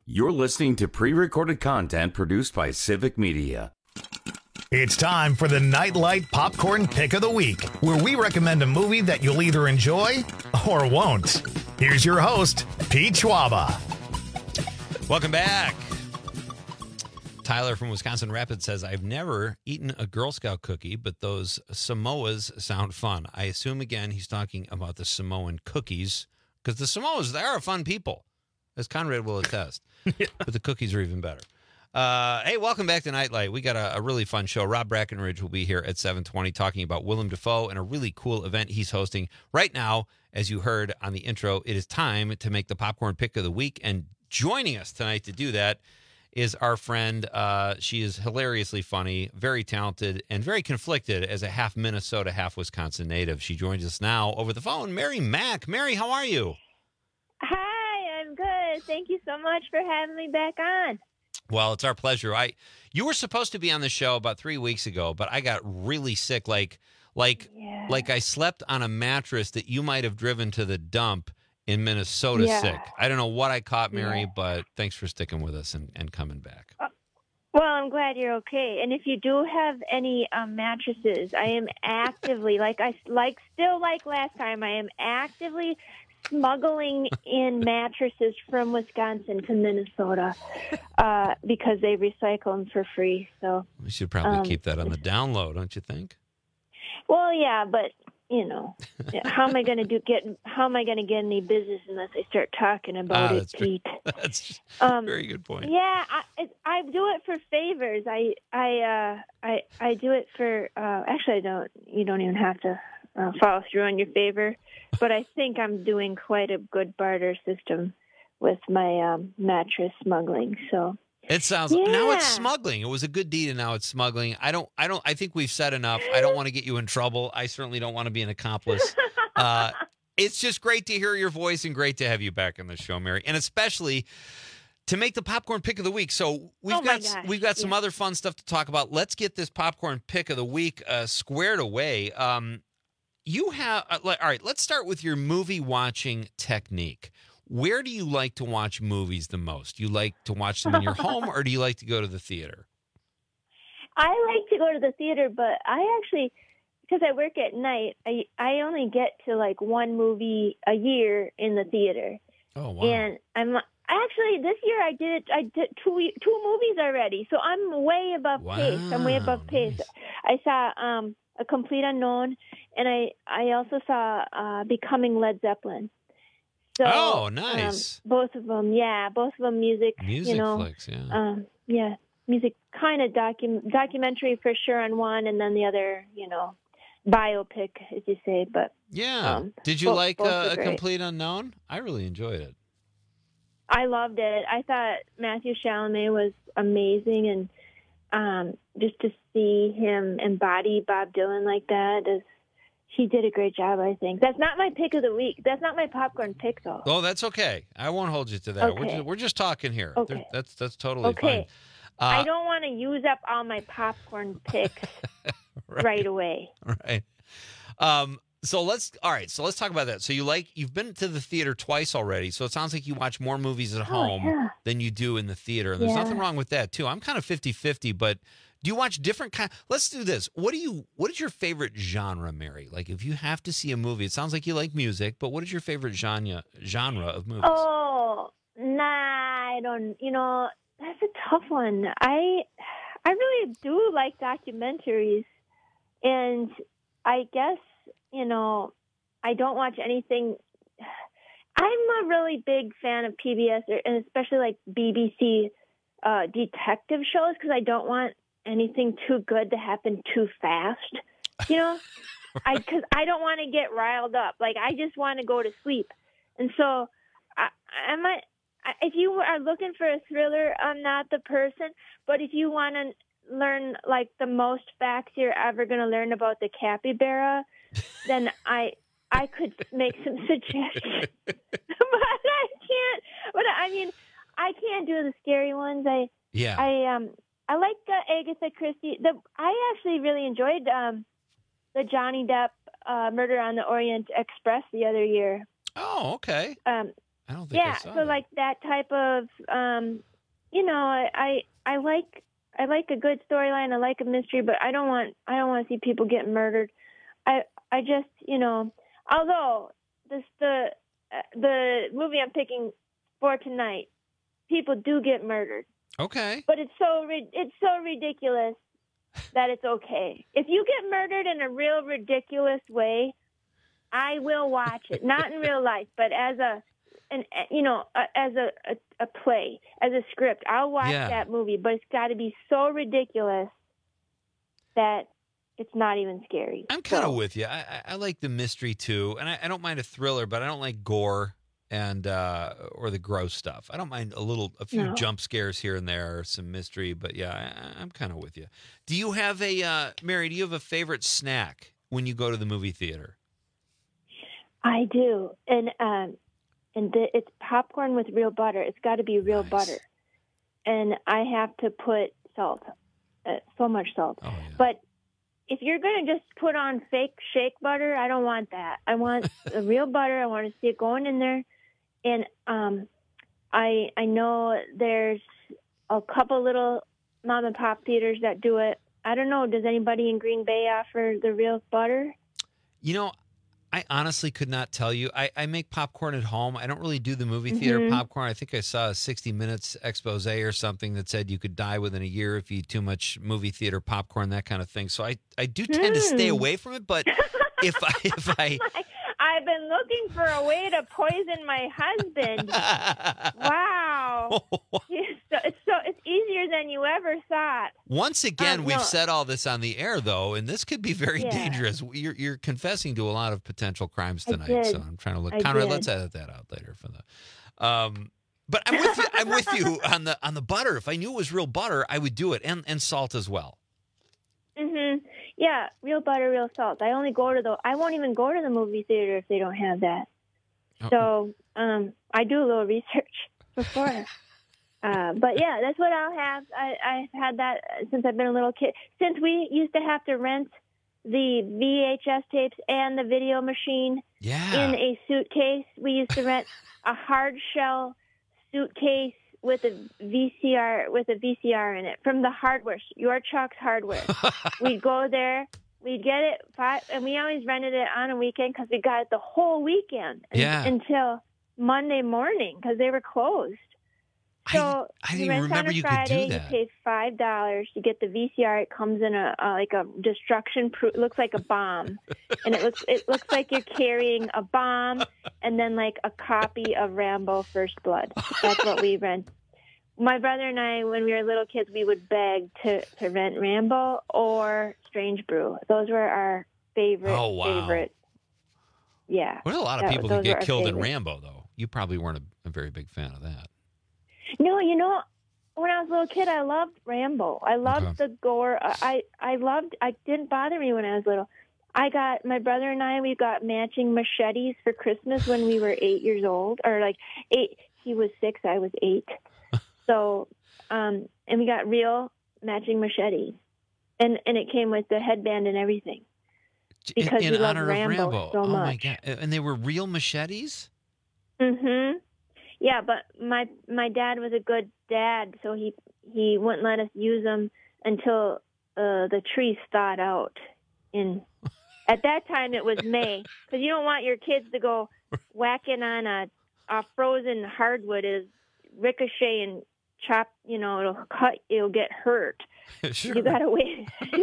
You're listening to pre-recorded content produced by Civic Media. It's time for the Nightlight Popcorn Pick of the Week, where we recommend a movie that you'll either enjoy or won't. Here's your host, Pete Schwaba. Welcome back. Tyler from Wisconsin Rapids says, I've never eaten a Girl Scout cookie, but those Samoas sound fun. I assume, again, he's talking about the Samoan cookies, because the Samoas, they are fun people, as Conrad will attest. But the cookies are even better. Hey, welcome back to Nightlight. We got a really fun show. Rob Brackenridge will be here at 7:20 talking about Willem Dafoe and a really cool event he's hosting. Right now, as you heard on the intro, it is time to make the popcorn pick of the week. And joining us tonight to do that is our friend. She is hilariously funny, very talented, and very conflicted as a half Minnesota, half Wisconsin native. She joins us now over the phone. Mary Mack. Mary, how are you? Hi, I'm good. Thank you so much for having me back on. Well, it's our pleasure. You were supposed to be on the show about 3 weeks ago, but I got really sick. Like I slept on a mattress that you might have driven to the dump in Minnesota sick. I don't know what I caught, Mary, but thanks for sticking with us and coming back. Well, I'm glad you're okay. And if you do have any mattresses, I am actively, still like last time, I am actively smuggling in mattresses from Wisconsin to Minnesota because they recycle them for free. So we should probably keep that on the down low, don't you think? Well, yeah, but how am I going to get any business unless I start talking about it, Pete? That's a very good point. Yeah, I do it for favors. I do it for. Actually, I don't. You don't even have to follow through on your favor. But I think I'm doing quite a good barter system with my mattress smuggling. So it sounds now it's smuggling. It was a good deed, and now it's smuggling. I think we've said enough. I don't want to get you in trouble. I certainly don't want to be an accomplice. It's just great to hear your voice and great to have you back on the show, Mary, and especially to make the popcorn pick of the week. So we've got some other fun stuff to talk about. Let's get this popcorn pick of the week squared away. You have all right. Let's start with your movie watching technique. Where do you like to watch movies the most? Do you like to watch them in your home, or do you like to go to the theater? I like to go to the theater, but I actually, because I work at night, I only get to like one movie a year in the theater. Oh wow! And this year I did two movies already, so I'm way above pace. I'm way above pace. I saw A Complete Unknown, and I also saw Becoming Led Zeppelin. So, nice. Both of them music flicks, music kind of documentary for sure on one, and then the other, biopic, as you say. But did you like A Complete Unknown? I really enjoyed it. I loved it. I thought Matthew Chalamet was amazing, and just to see him embody Bob Dylan like that he did a great job, I think. That's not my pick of the week. That's not my popcorn pick, though. Oh, that's okay. I won't hold you to that. Okay. We're just talking here. Okay. That's totally fine. I don't want to use up all my popcorn picks right away. Right. So let's talk about that. So you've been to the theater twice already. So it sounds like you watch more movies at home than you do in the theater. And there's nothing wrong with that too. I'm kind of 50-50, but do you watch different kind? Let's do this. What is your favorite genre, Mary? Like if you have to see a movie, it sounds like you like music, but what is your favorite genre of movies? Oh, I don't, that's a tough one. I really do like documentaries, and I guess, I don't watch anything. I'm a really big fan of PBS, and especially like BBC detective shows, because I don't want anything too good to happen too fast, because I don't want to get riled up. Like, I just want to go to sleep. And so if you are looking for a thriller, I'm not the person. But if you want to learn like the most facts you're ever going to learn about the capybara, then I could make some suggestions. I can't do the scary ones. I like Agatha Christie. I actually really enjoyed the Johnny Depp Murder on the Orient Express the other year. Oh, okay. I don't think I Yeah, saw so that. like that type of, I like a good storyline. I like a mystery, but I don't want to see people get murdered. I just, although the movie I'm picking for tonight, people do get murdered. Okay. But it's so ridiculous that it's okay. If you get murdered in a real ridiculous way, I will watch it. Not in real life, but as a play, as a script. I'll watch that movie, but it's got to be so ridiculous that it's not even scary. I'm kind of with you. I like the mystery too, and I don't mind a thriller, but I don't like gore and or the gross stuff. I don't mind a few jump scares here and there, or some mystery, but yeah, I'm kind of with you. Do you have Mary? Do you have a favorite snack when you go to the movie theater? I do, and it's popcorn with real butter. It's got to be real butter, and I have to put salt, so much salt. Oh, yeah. But if you're going to just put on fake shake butter, I don't want that. I want the real butter. I want to see it going in there. And I know there's a couple little mom and pop theaters that do it. I don't know. Does anybody in Green Bay offer the real butter? I honestly could not tell you. I make popcorn at home. I don't really do the movie theater popcorn. I think I saw a 60 Minutes expose or something that said you could die within a year if you eat too much movie theater popcorn, that kind of thing. So I do tend to stay away from it. But if I I've been looking for a way to poison my husband. Wow. It's easier than you ever thought. Once again, we've said all this on the air, though, and this could be very dangerous. You're confessing to a lot of potential crimes tonight, so I'm trying to look counter. Let's edit that out later for the. But I'm with you. I'm with you on the butter. If I knew it was real butter, I would do it, and salt as well. Yeah, real butter, real salt. I won't even go to the movie theater if they don't have that. So I do a little research before. But yeah, that's what I'll have. I've had that since I've been a little kid. Since we used to have to rent the VHS tapes and the video machine in a suitcase, we used to rent a hard shell suitcase with a VCR in it from the hardware, your Chuck's Hardware. We'd go there, we'd get it, and we always rented it on a weekend because we got it the whole weekend until Monday morning because they were closed. So I didn't even remember you could do that. You pay $5 to get the VCR. It comes in a destruction proof. It looks like a bomb, and it looks like you're carrying a bomb, and then like a copy of Rambo: First Blood. That's what we rent. My brother and I, when we were little kids, we would beg to rent Rambo or Strange Brew. Those were our favorite. Oh wow! Favorite. Yeah. There's a lot of people that get killed in Rambo, though. You probably weren't a very big fan of that. No, when I was a little kid, I loved Rambo. I loved the gore. I didn't bother me when I was little. My brother and I, we got matching machetes for Christmas when we were 8 years old, or like 8. He was 6, I was 8. So, and we got real matching machetes, and it came with the headband and everything because we loved Rambo so much. My God. And they were real machetes? Mm-hmm. Yeah, but my dad was a good dad, so he wouldn't let us use them until the trees thawed out. At that time, it was May, because you don't want your kids to go whacking on a frozen hardwood, is ricochet and chop. It'll cut. It'll get hurt. Sure. You gotta wait. You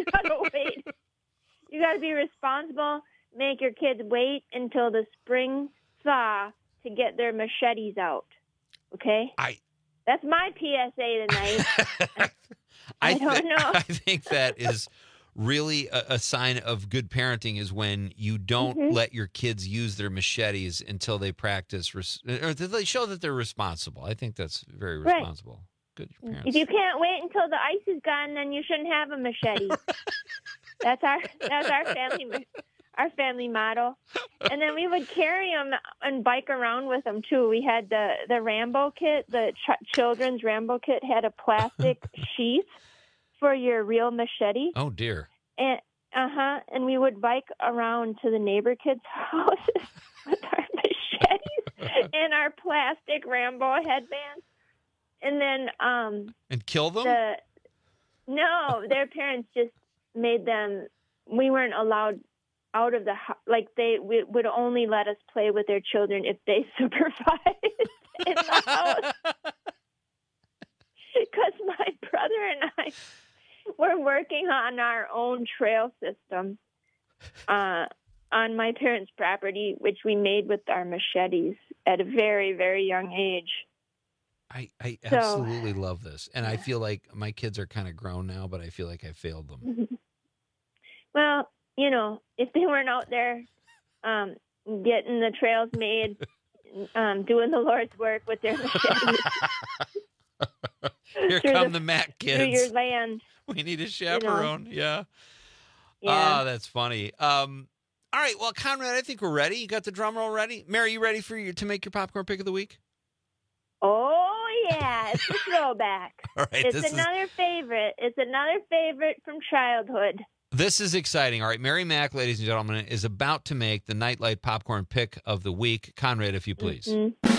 gotta be responsible. Make your kids wait until the spring thaw to get their machetes out. Okay? That's my PSA tonight. I don't know. I think that is really a sign of good parenting is when you don't let your kids use their machetes until they practice or they show that they're responsible. I think that's very responsible. Good parents. If you can't wait until the ice is gone, then you shouldn't have a machete. That's our family motto. And then we would carry them and bike around with them too. We had the Rambo kit, the children's Rambo kit had a plastic sheath for your real machete. Oh dear. And we would bike around to the neighbor kids' houses with our machetes. in our plastic Rambo headbands. And then and kill them? No, their parents just made them. We weren't allowed out of the house. Like they would only let us play with their children if they supervised in the house. Because my brother and I were working on our own trail system on my parents' property, which we made with our machetes at a very, very young age. I absolutely love this. And I feel like my kids are kind of grown now, but I feel like I failed them. Well, you know, if they weren't out there getting the trails made, doing the Lord's work with their machetes. Here come the Mac kids. Through your land. We need a chaperone. Yeah. Oh, that's funny. All right. Well, Conrad, I think we're ready. You got the drum roll ready? Mary, you ready to make your popcorn pick of the week? Oh, yeah. It's a throwback. All right. It's another favorite. It's another favorite from childhood. This is exciting. All right. Mary Mac, ladies and gentlemen, is about to make the Nightlight popcorn pick of the week. Conrad, if you please.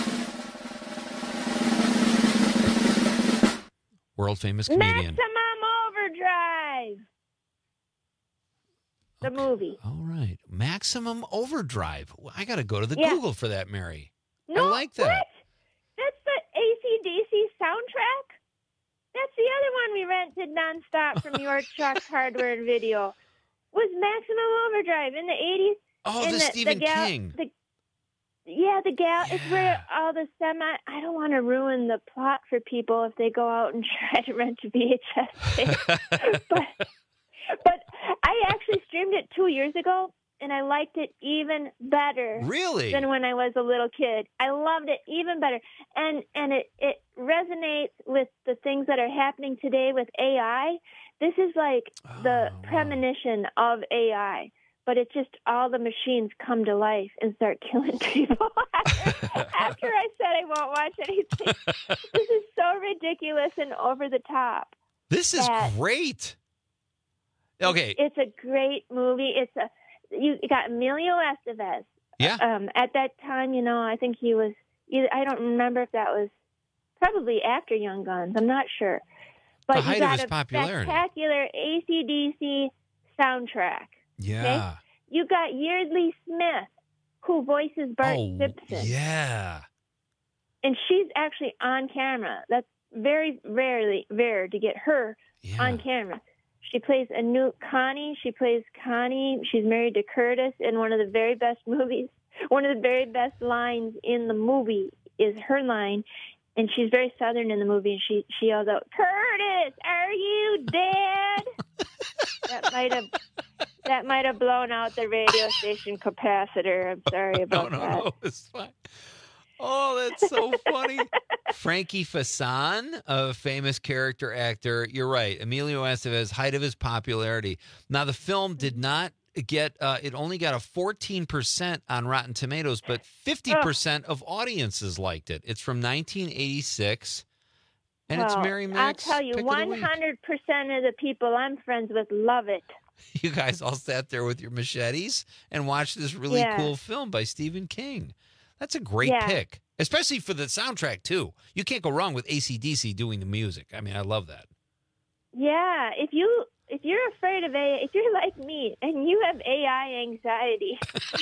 World famous comedian. Maximum Overdrive. The movie. All right. Maximum Overdrive. I got to go to the Google for that, Mary. No, I like that. What? That's the AC/DC soundtrack? That's the other one we rented nonstop from York Truck Hardware and Video. Was Maximum Overdrive in the 80s. Oh, the Stephen King. The gal. It's where all the I don't want to ruin the plot for people if they go out and try to rent a VHS tape. but I actually streamed it 2 years ago, and I liked it even better. Really? Than when I was a little kid. I loved it even better. And it resonates with the things that are happening today with AI. This is like the premonition of AI. But it's just all the machines come to life and start killing people. After I said I won't watch anything. This is so ridiculous and over the top. This is great. Okay. It's a great movie. You got Emilio Estevez. Yeah. At that time, you know, I think he was, I don't remember if that was probably after Young Guns. I'm not sure. But the height you got of his popularity. Spectacular AC/DC soundtrack. Yeah. Okay? You got Yeardley Smith, who voices Bart Simpson. Yeah. And she's actually on camera. That's very rare to get her on camera. She plays Connie. She plays Connie. She's married to Curtis in one of the very best movies. One of the very best lines in the movie is her line. And she's very Southern in the movie. And she yells out, "Curtis, are you dead?" That might have blown out the radio station capacitor. I'm sorry about that. No, it's fine. Oh, that's so funny. Frankie Faison, a famous character actor. You're right. Emilio Estevez, height of his popularity. Now, the film did not get, it only got a 14% on Rotten Tomatoes, but 50% of audiences liked it. It's from 1986. And it's Mary Mac's I'll tell you, 100% of the people I'm friends with love it. You guys all sat there with your machetes and watched this really cool film by Stephen King. That's a great pick, especially for the soundtrack, too. You can't go wrong with AC/DC doing the music. I mean, I love that. Yeah, if you're afraid of AI, if you're like me and you have AI anxiety,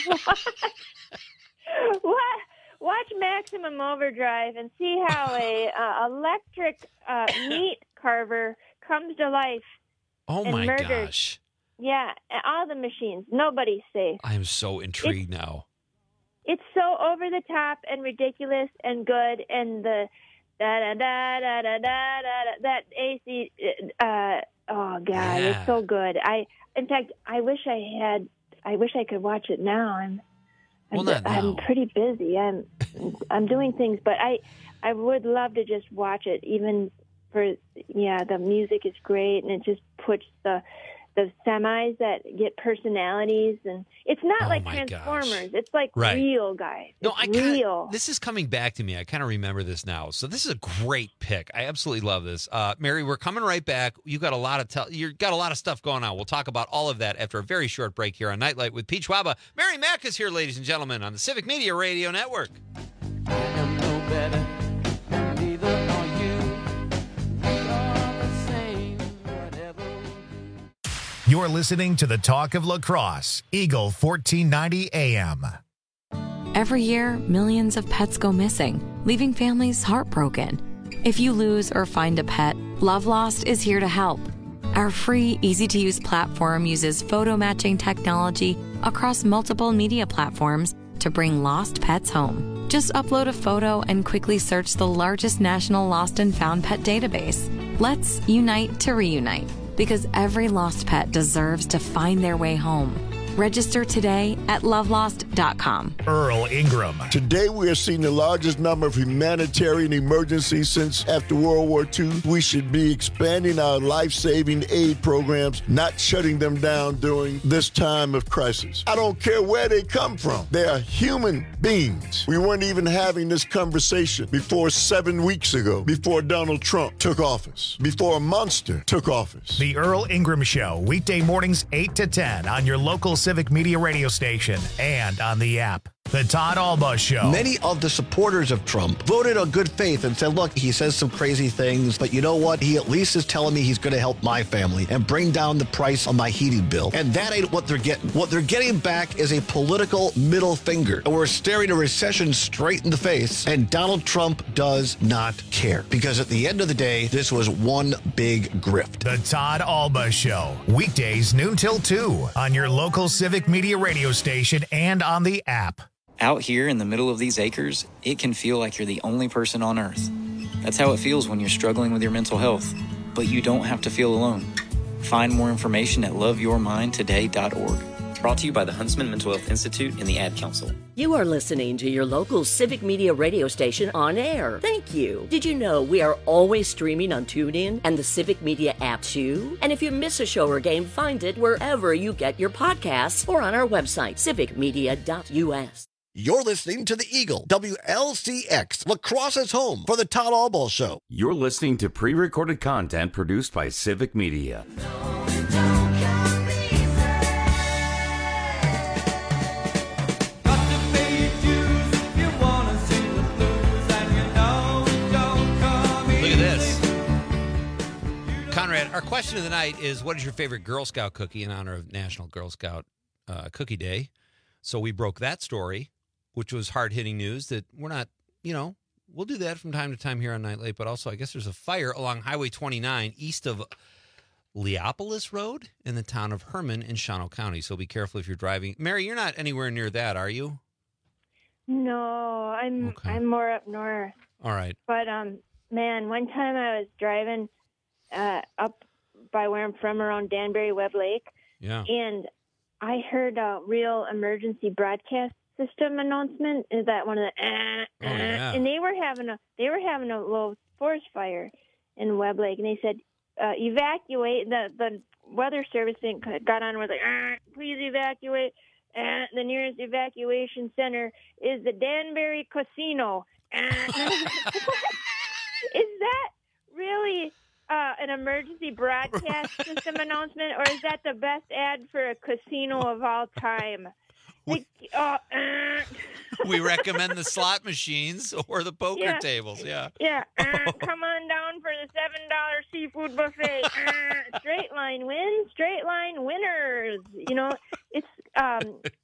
watch Maximum Overdrive and see how a electric meat carver comes to life. Oh and my murders. gosh. Yeah, all the machines. Nobody's safe. I am so intrigued now. It's so over the top and ridiculous and good, and the da da da da da da da that AC. Oh God, it's so good. In fact, I wish I could watch it now. I'm pretty busy. I'm doing things, but I would love to just watch it. Even for the music is great, and it just puts the semis that get personalities, and it's not like Transformers. Gosh. It's like real, guys. No, real. This is coming back to me. I kind of remember this now. So this is a great pick. I absolutely love this. Mary, we're coming right back. You got a lot of you've got a lot of stuff going on. We'll talk about all of that after a very short break here on Nightlight with Pete Schwaba. Mary Mac is here, ladies and gentlemen, on the Civic Media Radio Network. better, and neither are you. We are the same, whatever we do. You're listening to the Talk of Lacrosse, Eagle 1490 AM. Every year, millions of pets go missing, leaving families heartbroken. If you lose or find a pet, Love Lost is here to help. Our free, easy-to-use platform uses photo matching technology across multiple media platforms to bring lost pets home. Just upload a photo and quickly search the largest national lost and found pet database. Let's unite to reunite, because every lost pet deserves to find their way home. Register today at lovelost.com. Earl Ingram. Today we are seeing the largest number of humanitarian emergencies since after World War II. We should be expanding our life-saving aid programs, not shutting them down during this time of crisis. I don't care where they come from. They are human beings. We weren't even having this conversation before 7 weeks ago, before Donald Trump took office, before a monster took office. The Earl Ingram Show, weekday mornings 8 to 10 on your local Civic Media radio station and on the app. The Todd Alba Show. Many of the supporters of Trump voted on good faith and said, look, he says some crazy things, but you know what? He at least is telling me he's going to help my family and bring down the price on my heating bill. And that ain't what they're getting. What they're getting back is a political middle finger. And we're staring a recession straight in the face, and Donald Trump does not care. Because at the end of the day, this was one big grift. The Todd Alba Show. Weekdays noon till 2 on your local Civic Media radio station and on the app. Out here in the middle of these acres, it can feel like you're the only person on Earth. That's how it feels when you're struggling with your mental health. But you don't have to feel alone. Find more information at loveyourmindtoday.org. Brought to you by the Huntsman Mental Health Institute and the Ad Council. You are listening to your local Civic Media radio station on air. Thank you. Did you know we are always streaming on TuneIn and the Civic Media app too? And if you miss a show or game, find it wherever you get your podcasts or on our website, civicmedia.us. You're listening to the Eagle, WLCX, Lacrosse's home for the Todd Alba Show. You're listening to pre-recorded content produced by Civic Media. Look at this. Conrad, our question of the night is, what is your favorite Girl Scout cookie in honor of National Girl Scout Cookie Day? So we broke that story, which was hard-hitting news that we're not, we'll do that from time to time here on Night Late, but also I guess there's a fire along Highway 29 east of Leopolis Road in the town of Herman in Shawano County. So be careful if you're driving. Mary, you're not anywhere near that, are you? No, I'm more up north. All right. But man, one time I was driving up by where I'm from around Danbury Webb Lake. Yeah. And I heard a real emergency broadcast system announcement. Is that one of the yeah. And they were having a low forest fire in Webb Lake, and they said evacuate. The weather service thing got on with please evacuate. The nearest evacuation center is the Danbury Casino. Is that really an emergency broadcast system announcement, or is that the best ad for a casino of all time? We recommend the slot machines or the poker tables. Yeah. Yeah. Come on down for the $7 seafood buffet. Straight line wins, straight line winners. It's I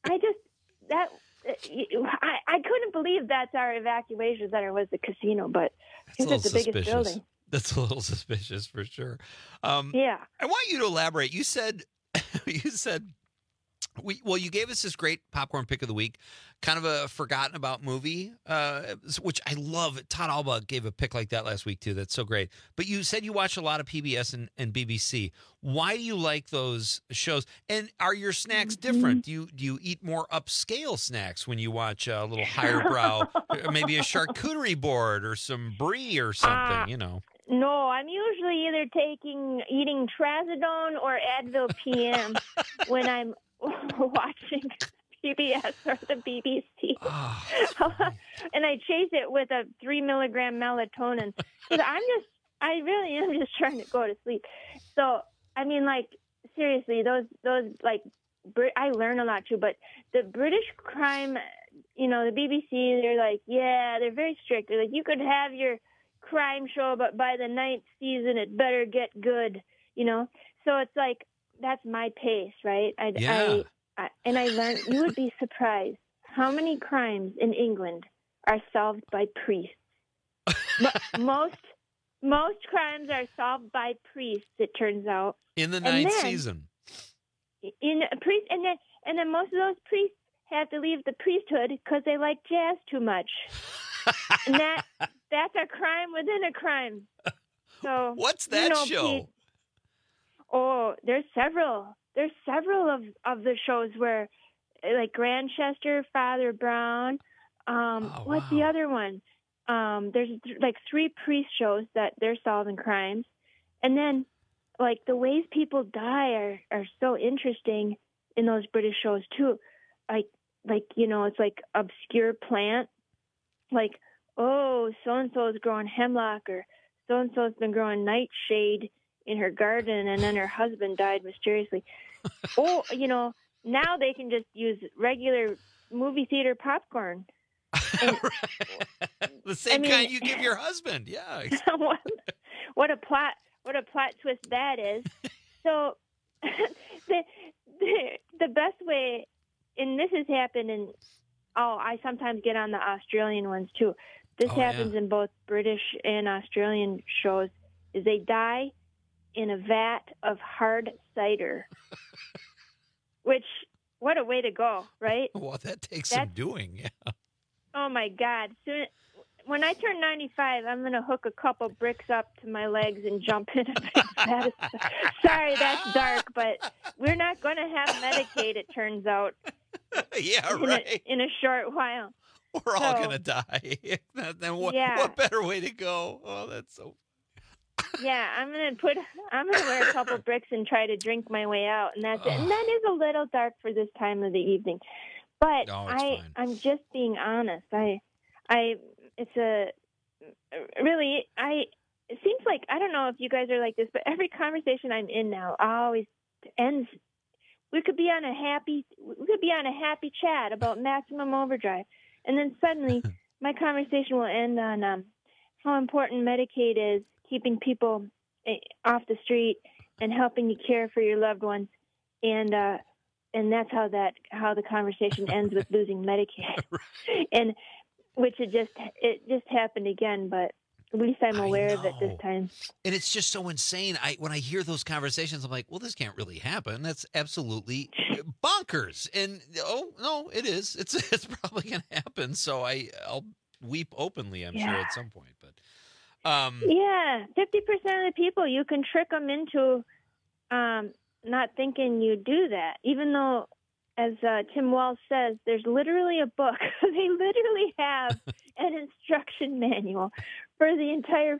couldn't believe that's our evacuation center was the casino, but because it's the biggest building. That's a little suspicious for sure. Yeah. I want you to elaborate. You said you gave us this great popcorn pick of the week, kind of a forgotten about movie, which I love. Todd Alba gave a pick like that last week too. That's so great. But you said you watch a lot of PBS and BBC. Why do you like those shows? And are your snacks different? Do you eat more upscale snacks when you watch a little higher brow, maybe a charcuterie board or some brie or something? No, I'm usually either eating Trazodone or Advil PM when I'm watching PBS or the BBC. And I chase it with a 3 milligram melatonin. Because I really am just trying to go to sleep. So, I mean, seriously, those I learn a lot too, but the British crime the BBC, they're like, yeah, they're very strict. They're like, you could have your crime show, but by the 9th season, it better get good, So it's like, that's my pace, right? And I learned, you would be surprised how many crimes in England are solved by priests. Most crimes are solved by priests, it turns out. In the 9th season. In a priest, and then most of those priests have to leave the priesthood because they like jazz too much. And that's a crime within a crime. So what's that show? Pete, there's several. There's several of the shows where, like Grantchester, Father Brown. What's the other one? There's like 3 priest shows that they're solving crimes, and then like the ways people die are so interesting in those British shows too. It's like obscure plant, like so and so is growing hemlock, or so and so's been growing nightshade in her garden, and then her husband died mysteriously. Now they can just use regular movie theater popcorn. And, the same kind you give your husband. Yeah. What a plot twist that is. So the best way, and this has happened in, I sometimes get on the Australian ones too. This happens in both British and Australian shows, is they die in a vat of hard cider. Which, what a way to go, right? Well, that takes some doing, yeah. Oh, my God. When I turn 95, I'm going to hook a couple bricks up to my legs and jump in a big vat of cider. Sorry, that's dark, but we're not going to have Medicaid, it turns out. Yeah, right. In a short while. We're all going to die. Then what better way to go? Oh, that's so... Yeah, I'm gonna wear a couple bricks and try to drink my way out, and that's it. And that is a little dark for this time of the evening, but I'm just being honest. It seems like, I don't know if you guys are like this, but every conversation I'm in now always ends. We could be on a happy chat about Maximum Overdrive, and then suddenly my conversation will end on how important Medicaid is, keeping people off the street and helping you care for your loved ones, and that's how the conversation ends with losing Medicaid, and which it just happened again, but at least I'm aware of it this time. And it's just so insane. When I hear those conversations, I'm like, well, this can't really happen. That's absolutely bonkers. And no, it is. It's probably going to happen. So I'll weep openly, I'm sure, at some point, but. 50% of the people, you can trick them into not thinking you do that, even though, as Tim Walsh says, there's literally a book. They literally have an instruction manual for the entire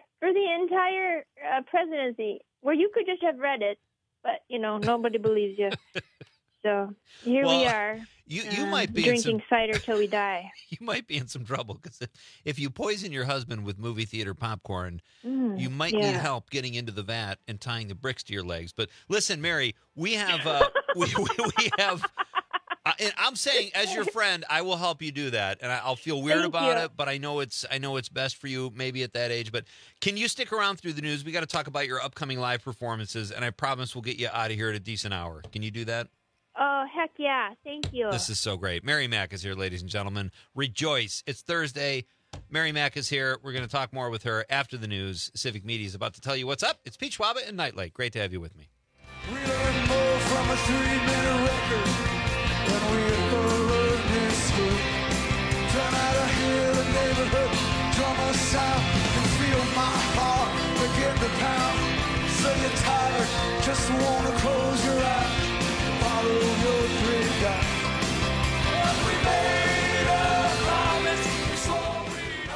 presidency, where you could just have read it, but nobody believes you. So here we are. You might be drinking cider till we die. You might be in some trouble, because if you poison your husband with movie theater popcorn, you might need help getting into the vat and tying the bricks to your legs. But listen, Mary, we have we have. And I'm saying, as your friend, I will help you do that, and I'll feel weird about it. But I know it's best for you, maybe at that age. But can you stick around through the news? We got to talk about your upcoming live performances, and I promise we'll get you out of here at a decent hour. Can you do that? Oh, heck yeah. Thank you. This is so great. Mary Mack is here, ladies and gentlemen. Rejoice. It's Thursday. Mary Mack is here. We're going to talk more with her after the news. Civic Media is about to tell you what's up. It's Pete Schwaba and Nightlight. Great to have you with me. We learn more from a 3-minute record than we ever learned in school. Turn out of here, the neighborhood, drum a sound, and feel my heart begin to pound. So you're tired, just want to close your eyes. Follow your dream down. And we made a promise, so we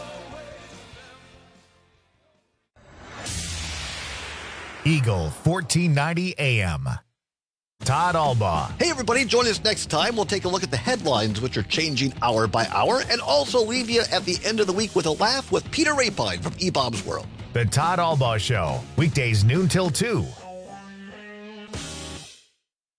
always Eagle 1490 AM. Todd Albaugh. Hey, everybody, join us next time. We'll take a look at the headlines, which are changing hour by hour, and also leave you at the end of the week with a laugh with Peter Rapine from E-Bombs World. The Todd Albaugh Show, weekdays noon till 2.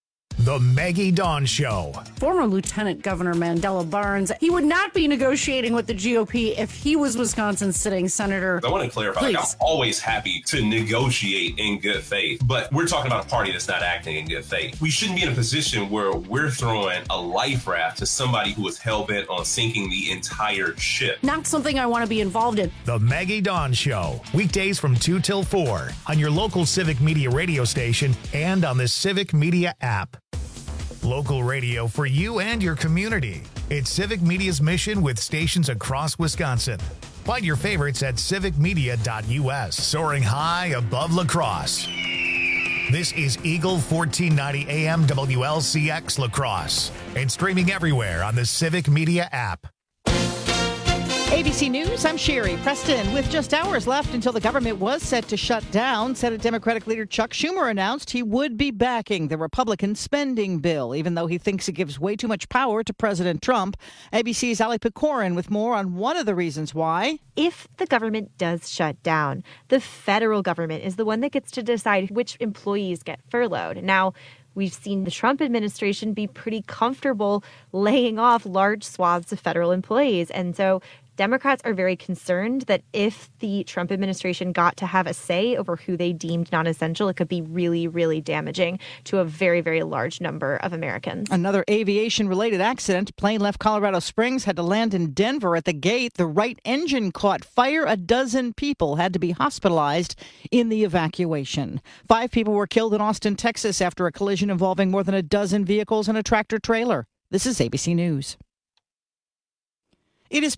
The Maggie Dawn Show. Former Lieutenant Governor Mandela Barnes, he would not be negotiating with the GOP if he was Wisconsin's sitting senator. I want to clarify, like, I'm always happy to negotiate in good faith, but we're talking about a party that's not acting in good faith. We shouldn't be in a position where we're throwing a life raft to somebody who is hell-bent on sinking the entire ship. Not something I want to be involved in. The Maggie Dawn Show. Weekdays from 2 till 4 on your local Civic Media radio station and on the Civic Media app. Local radio for you and your community. It's Civic Media's mission with stations across Wisconsin. Find your favorites at civicmedia.us. Soaring high above La Crosse. This is Eagle 1490 AM WLCX La Crosse and streaming everywhere on the Civic Media app. ABC News, I'm Sherry Preston. With just hours left until the government was set to shut down, Senate Democratic leader Chuck Schumer announced he would be backing the Republican spending bill, even though he thinks it gives way too much power to President Trump. ABC's Ali Pecorin with more on one of the reasons why. If the government does shut down, the federal government is the one that gets to decide which employees get furloughed. Now, we've seen the Trump administration be pretty comfortable laying off large swaths of federal employees. And so Democrats are very concerned that if the Trump administration got to have a say over who they deemed non-essential, it could be really, really damaging to a very, very large number of Americans. Another aviation-related accident. Plane left Colorado Springs, had to land in Denver. At the gate, the right engine caught fire. A dozen people had to be hospitalized in the evacuation. 5 people were killed in Austin, Texas, after a collision involving more than a dozen vehicles and a tractor-trailer. This is ABC News. It is